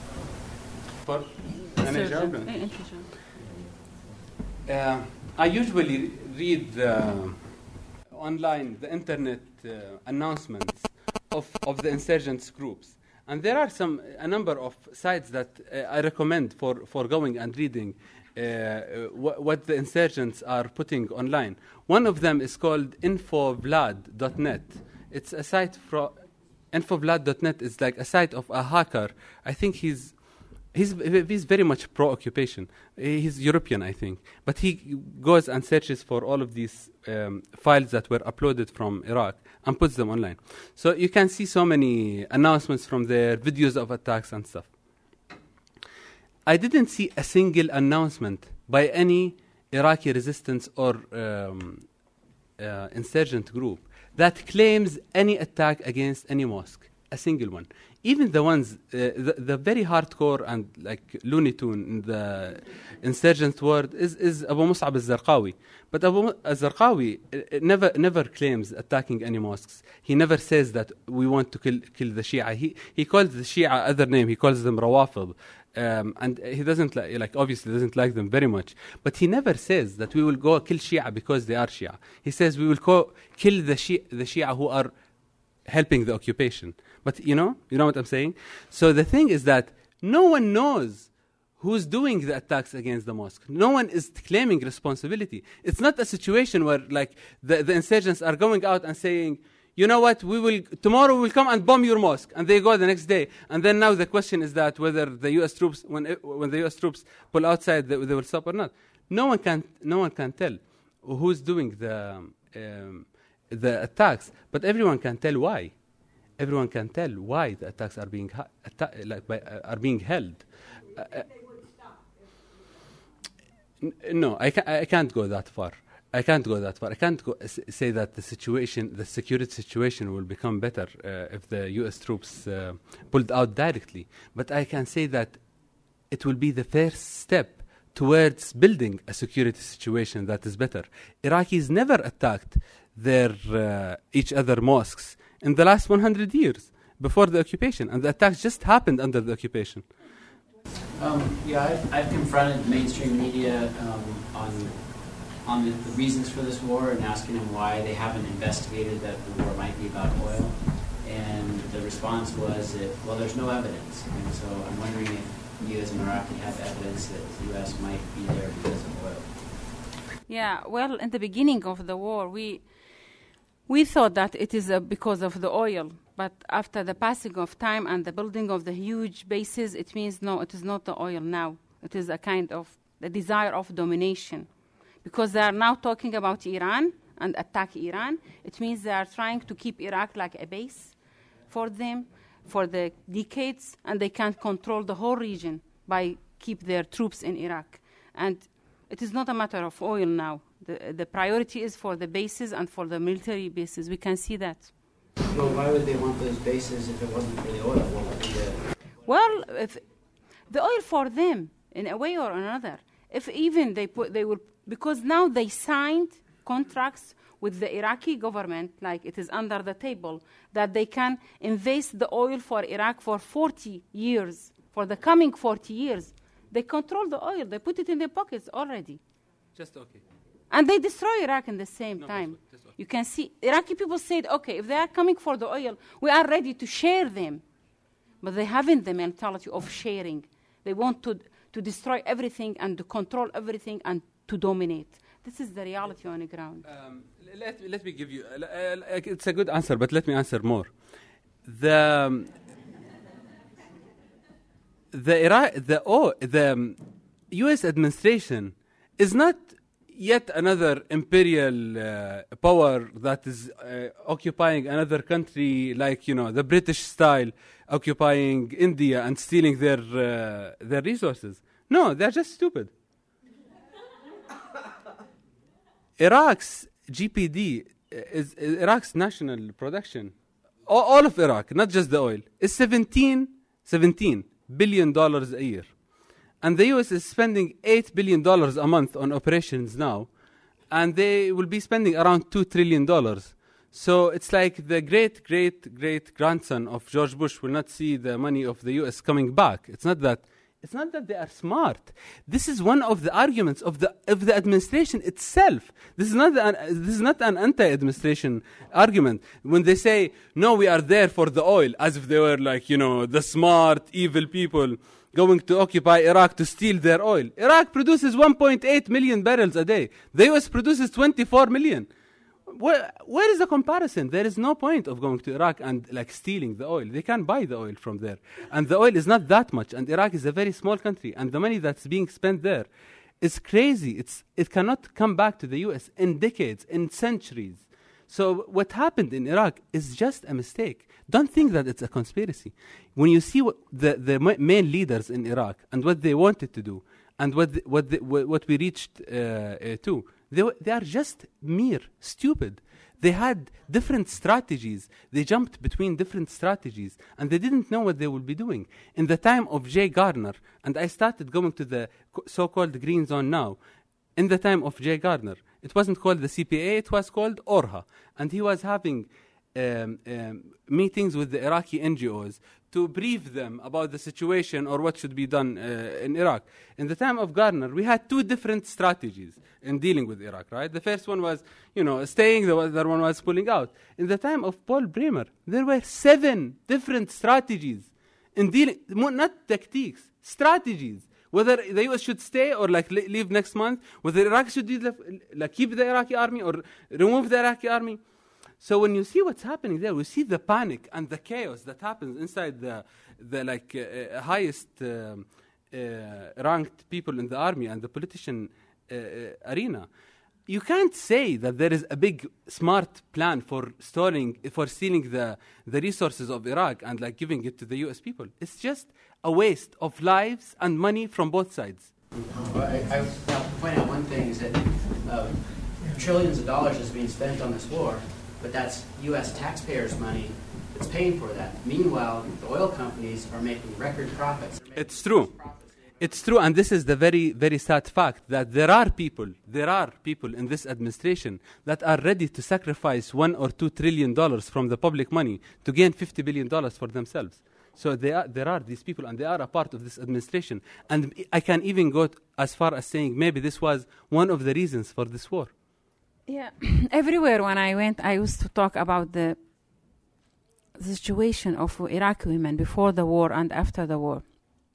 I usually read online the internet announcements of the insurgents groups, and there are a number of sites that I recommend for going and reading what the insurgents are putting online. One of them is called infovlad.net. It's a site from infovlad.net is like a site of a hacker. I think he's very much pro-occupation. He's European, I think. But he goes and searches for all of these files that were uploaded from Iraq and puts them online. So you can see so many announcements from there, videos of attacks and stuff. I didn't see a single announcement by any Iraqi resistance or insurgent group that claims any attack against any mosque. A single one. Even the ones, the very hardcore and like Looney Tune in the insurgent world is Abu Mus'ab al-Zarqawi. But Abu al-Zarqawi never claims attacking any mosques. He never says that we want to kill the Shia. He calls the Shia other name. He calls them Rawafid. And he doesn't obviously doesn't like them very much. But he never says that we will go kill Shia because they are Shia. He says we will go kill the Shia who are helping the occupation. But you know what I'm saying? So the thing is that no one knows who's doing the attacks against the mosque. No one is claiming responsibility. It's not a situation where like the insurgents are going out and saying, you know what, tomorrow we will come and bomb your mosque, and they go the next day. And then now the question is that whether the U.S. troops, when the U.S. troops pull outside, they will stop or not. No one can tell who's doing the attacks, but everyone can tell why. Everyone can tell why the attacks are being held. No, I can't go that far. I can't say that the security situation will become better if the U.S. troops pulled out directly. But I can say that it will be the first step towards building a security situation that is better. Iraqis never attacked their each other mosques in the last 100 years before the occupation, and the attacks just happened under the occupation. I've confronted mainstream media on the reasons for this war and asking them why they haven't investigated that the war might be about oil. And the response was that, well, there's no evidence. And so I'm wondering if you as an Iraqi have evidence that the U.S. might be there because of oil. Yeah, well, in the beginning of the war, we thought that it is because of the oil. But after the passing of time and the building of the huge bases, it means no, it is not the oil now. It is a kind of the desire of domination. Because they are now talking about Iran and attack Iran, it means they are trying to keep Iraq like a base for them for the decades, and they can't control the whole region by keep their troops in Iraq. And it is not a matter of oil now. The priority is for the bases and for the military bases. We can see that. Well, why would they want those bases if it wasn't for the oil? Well, if the oil for them, in a way or another. If even they will, because now they signed contracts with the Iraqi government, like it is under the table, that they can invest the oil for Iraq for 40 years, for the coming 40 years. They control the oil. They put it in their pockets already. Just okay. And they destroy Iraq in the same time. Just okay. You can see, Iraqi people said, okay, if they are coming for the oil, we are ready to share them. But they haven't the mentality of sharing. They want to destroy everything and to control everything and to dominate. This is the reality on the ground. Let me give you, it's a good answer, but let me answer more. The U.S. administration is not yet another imperial power that is occupying another country, like the British style, occupying India and stealing their resources. No, they're just stupid. Iraq's GPD is Iraq's national production. All of Iraq, not just the oil, is $17 billion a year. And the U.S. is spending $8 billion a month on operations now. and they will be spending around $2 trillion. So it's like the great-great-great-grandson of George Bush will not see the money of the U.S. coming back. It's not that they are smart. This is one of the arguments of the administration itself. This is not an anti-administration argument. When they say, no, we are there for the oil, as if they were like, the smart, evil people going to occupy Iraq to steal their oil. Iraq produces 1.8 million barrels a day. The U.S. produces 24 million. Where is the comparison? There is no point of going to Iraq and stealing the oil. They can buy the oil from there. And the oil is not that much. And Iraq is a very small country. And the money that's being spent there is crazy. It cannot come back to the U.S. in decades, in centuries. So what happened in Iraq is just a mistake. Don't think that it's a conspiracy. When you see what the main leaders in Iraq and what they wanted to do and what we reached to, they are just mere stupid. They had different strategies. They jumped between different strategies, and they didn't know what they would be doing. In the time of Jay Garner, and I started going to the so-called Green Zone now, in the time of Jay Garner, it wasn't called the CPA, it was called ORHA, and he was having meetings with the Iraqi NGOs to brief them about the situation or what should be done in Iraq. In the time of Garner, we had two different strategies in dealing with Iraq, right? The first one was, staying, the other one was pulling out. In the time of Paul Bremer, there were 7 different strategies in dealing, not tactics, strategies. Whether the U.S. should stay or leave next month, whether Iraq should keep the Iraqi army or remove the Iraqi army. So when you see what's happening there, we see the panic and the chaos that happens inside the highest ranked people in the army and the politician arena. You can't say that there is a big smart plan for stealing the resources of Iraq and giving it to the U.S. people. It's just a waste of lives and money from both sides. Well, I point out one thing is that trillions of dollars is being spent on this war, but that's U.S. taxpayers' money that's paying for that. Meanwhile, the oil companies are making record profits. It's true. It's true, and this is the very, very sad fact that there are people in this administration that are ready to sacrifice $1 or $2 trillion from the public money to gain $50 billion for themselves. So there are these people, and they are a part of this administration. And I can even go as far as saying maybe this was one of the reasons for this war. Yeah, everywhere when I went, I used to talk about the situation of Iraqi women before the war and after the war.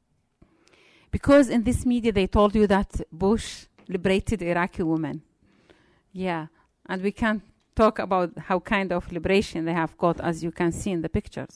Because in this media they told you that Bush liberated Iraqi women. Yeah, and we can talk about how kind of liberation they have got, as you can see in the pictures.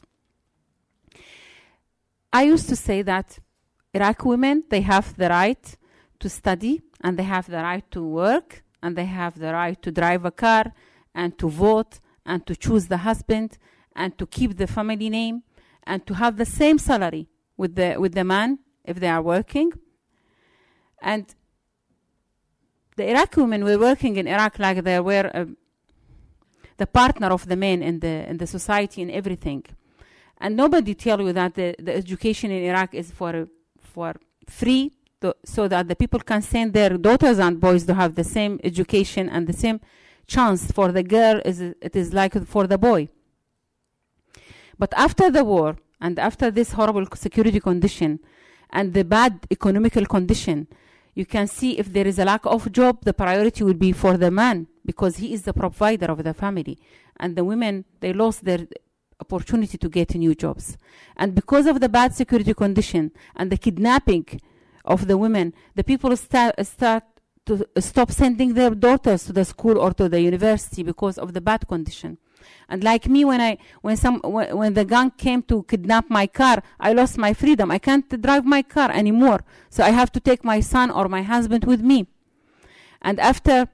I used to say that Iraqi women, they have the right to study, and they have the right to work, and they have the right to drive a car, and to vote, and to choose the husband, and to keep the family name, and to have the same salary with the man if they are working. And the Iraqi women were working in Iraq like they were the partner of the men in the society and everything. And nobody tell you that the education in Iraq is for free, so that the people can send their daughters and boys to have the same education and the same chance for the girl as it is like for the boy. But after the war and after this horrible security condition and the bad economical condition, you can see if there is a lack of job, the priority will be for the man because he is the provider of the family. And the women, they lost their opportunity to get new jobs. And because of the bad security condition and the kidnapping of the women, the people start to stop sending their daughters to the school or to the university because of the bad condition. And like me, when the gang came to kidnap my car, I lost my freedom. I can't drive my car anymore. So I have to take my son or my husband with me. And after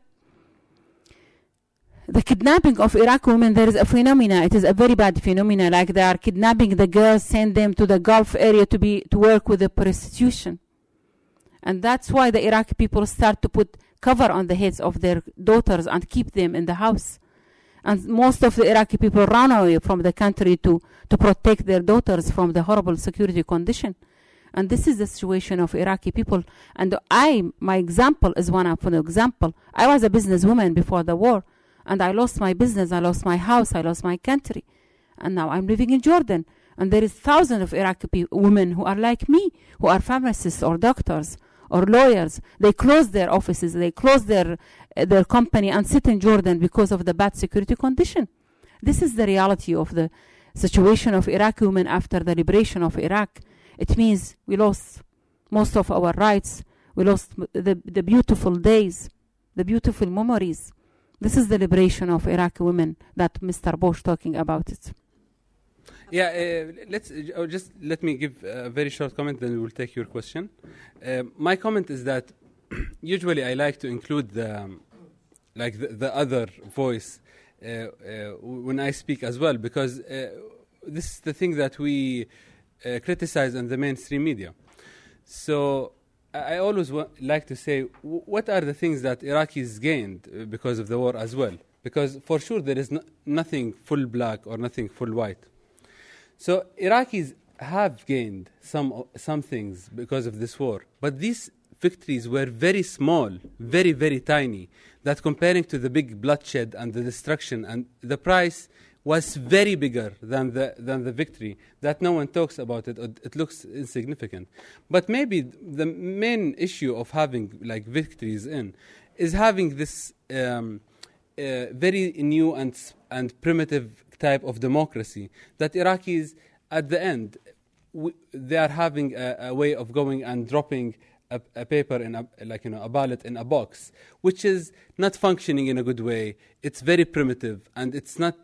the kidnapping of Iraqi women, there is a phenomena. It is a very bad phenomena. Like they are kidnapping the girls, send them to the Gulf area to work with the prostitution. And that's why the Iraqi people start to put cover on the heads of their daughters and keep them in the house. And most of the Iraqi people run away from the country to protect their daughters from the horrible security condition. And this is the situation of Iraqi people. And my example is one of an example. I was a businesswoman before the war, and I lost my business, I lost my house, I lost my country. And now I'm living in Jordan. And there is thousands of Iraqi women who are like me, who are pharmacists or doctors or lawyers. They close their offices, they close their company and sit in Jordan because of the bad security condition. This is the reality of the situation of Iraqi women after the liberation of Iraq. It means we lost most of our rights. We lost the beautiful days, the beautiful memories. This is the liberation of Iraqi women that Mr. Bosch talking about it. Yeah, let me give a very short comment, then we will take your question. My comment is that usually I like to include the other voice when I speak as well, because this is the thing that we criticize in the mainstream media. So I always like to say, what are the things that Iraqis gained because of the war as well? Because for sure there is nothing full black or nothing full white. So Iraqis have gained some things because of this war, but these victories were very small, very, very tiny, that comparing to the big bloodshed and the destruction, and the price was very bigger than the victory, that no one talks about it. It looks insignificant. But maybe the main issue of having like victories is having this very new and primitive type of democracy that Iraqis at the end they are having a way of going and dropping a paper in a ballot in a box, which is not functioning in a good way. It's very primitive, and it's not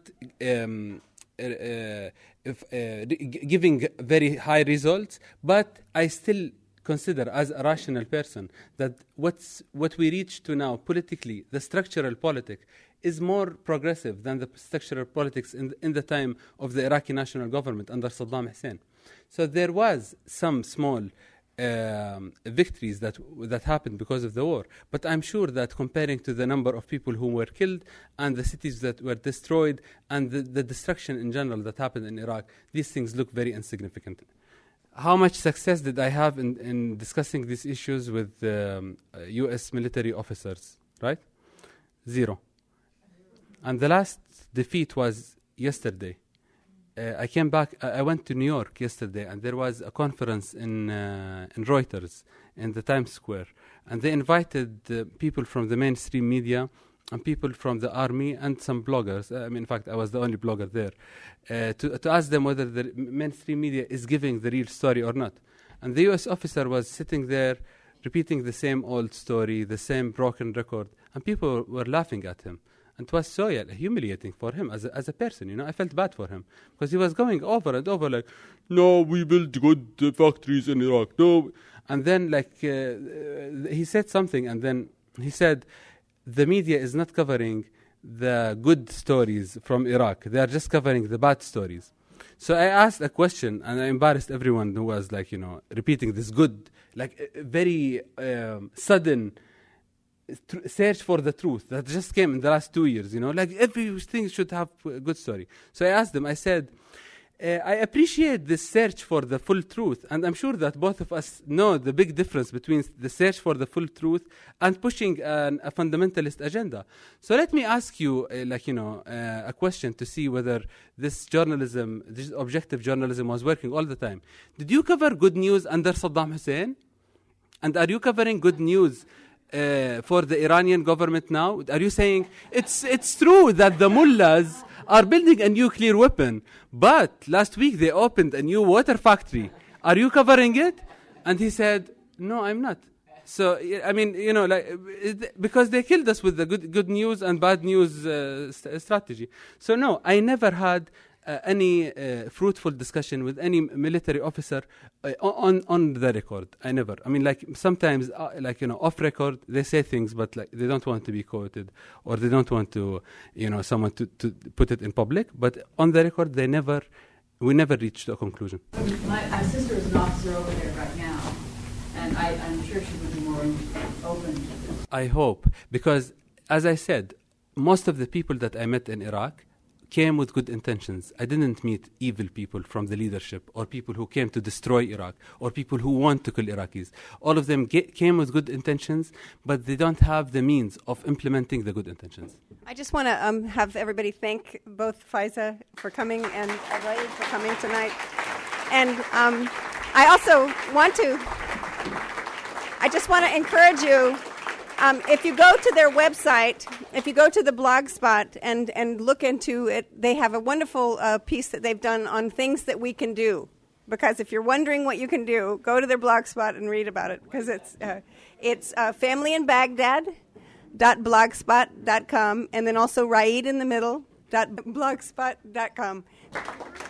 giving very high results. But I still consider, as a rational person, that what we reach to now politically, the structural politics, is more progressive than the structural politics in the time of the Iraqi national government under Saddam Hussein. So there was some small victories that happened because of the war. But I'm sure that comparing to the number of people who were killed and the cities that were destroyed and the destruction in general that happened in Iraq, these things look very insignificant. How much success did I have in discussing these issues with U.S. military officers, right? 0. And the last defeat was yesterday. I came back. I went to New York yesterday, and there was a conference in Reuters in the Times Square, and they invited people from the mainstream media and people from the army and some bloggers. In fact, I was the only blogger there, to ask them whether the mainstream media is giving the real story or not. And the U.S. officer was sitting there, repeating the same old story, the same broken record, and people were laughing at him. And it was so humiliating for him as a person. I felt bad for him because he was going over and over like, no, we built good factories in Iraq. No, and then he said something, and then he said the media is not covering the good stories from Iraq. They are just covering the bad stories. So I asked a question, and I embarrassed everyone who was repeating this good, very sudden search for the truth that just came in the last 2 years, everything should have a good story. So I asked them, I said, I appreciate this search for the full truth, and I'm sure that both of us know the big difference between the search for the full truth and pushing a fundamentalist agenda. So let me ask you, a question to see whether this objective journalism was working all the time. Did you cover good news under Saddam Hussein? And are you covering good news for the Iranian government now? Are you saying it's true that the mullahs are building a nuclear weapon, but last week they opened a new water factory? Are you covering it? And he said, no, I'm not. So, because they killed us with the good news and bad news strategy. So no, I never had any fruitful discussion with any military officer on the record. I never. Sometimes, off record, they say things, but they don't want to be quoted, or they don't want to, someone to put it in public. But on the record, we never reached a conclusion. My sister is an officer over there right now, and I'm sure she would be more open to this. I hope, because as I said, most of the people that I met in Iraq came with good intentions. I didn't meet evil people from the leadership or people who came to destroy Iraq or people who want to kill Iraqis. All of them came with good intentions, but they don't have the means of implementing the good intentions. I just want to have everybody thank both Faiza for coming and Raed for coming tonight. And I also want to encourage you, if you go to their website, if you go to the Blogspot and look into it, they have a wonderful piece that they've done on things that we can do. Because if you're wondering what you can do, go to their Blogspot and read about it. Because it's familyinbaghdad.blogspot.com, and then also Raed in the middle, .blogspot.com.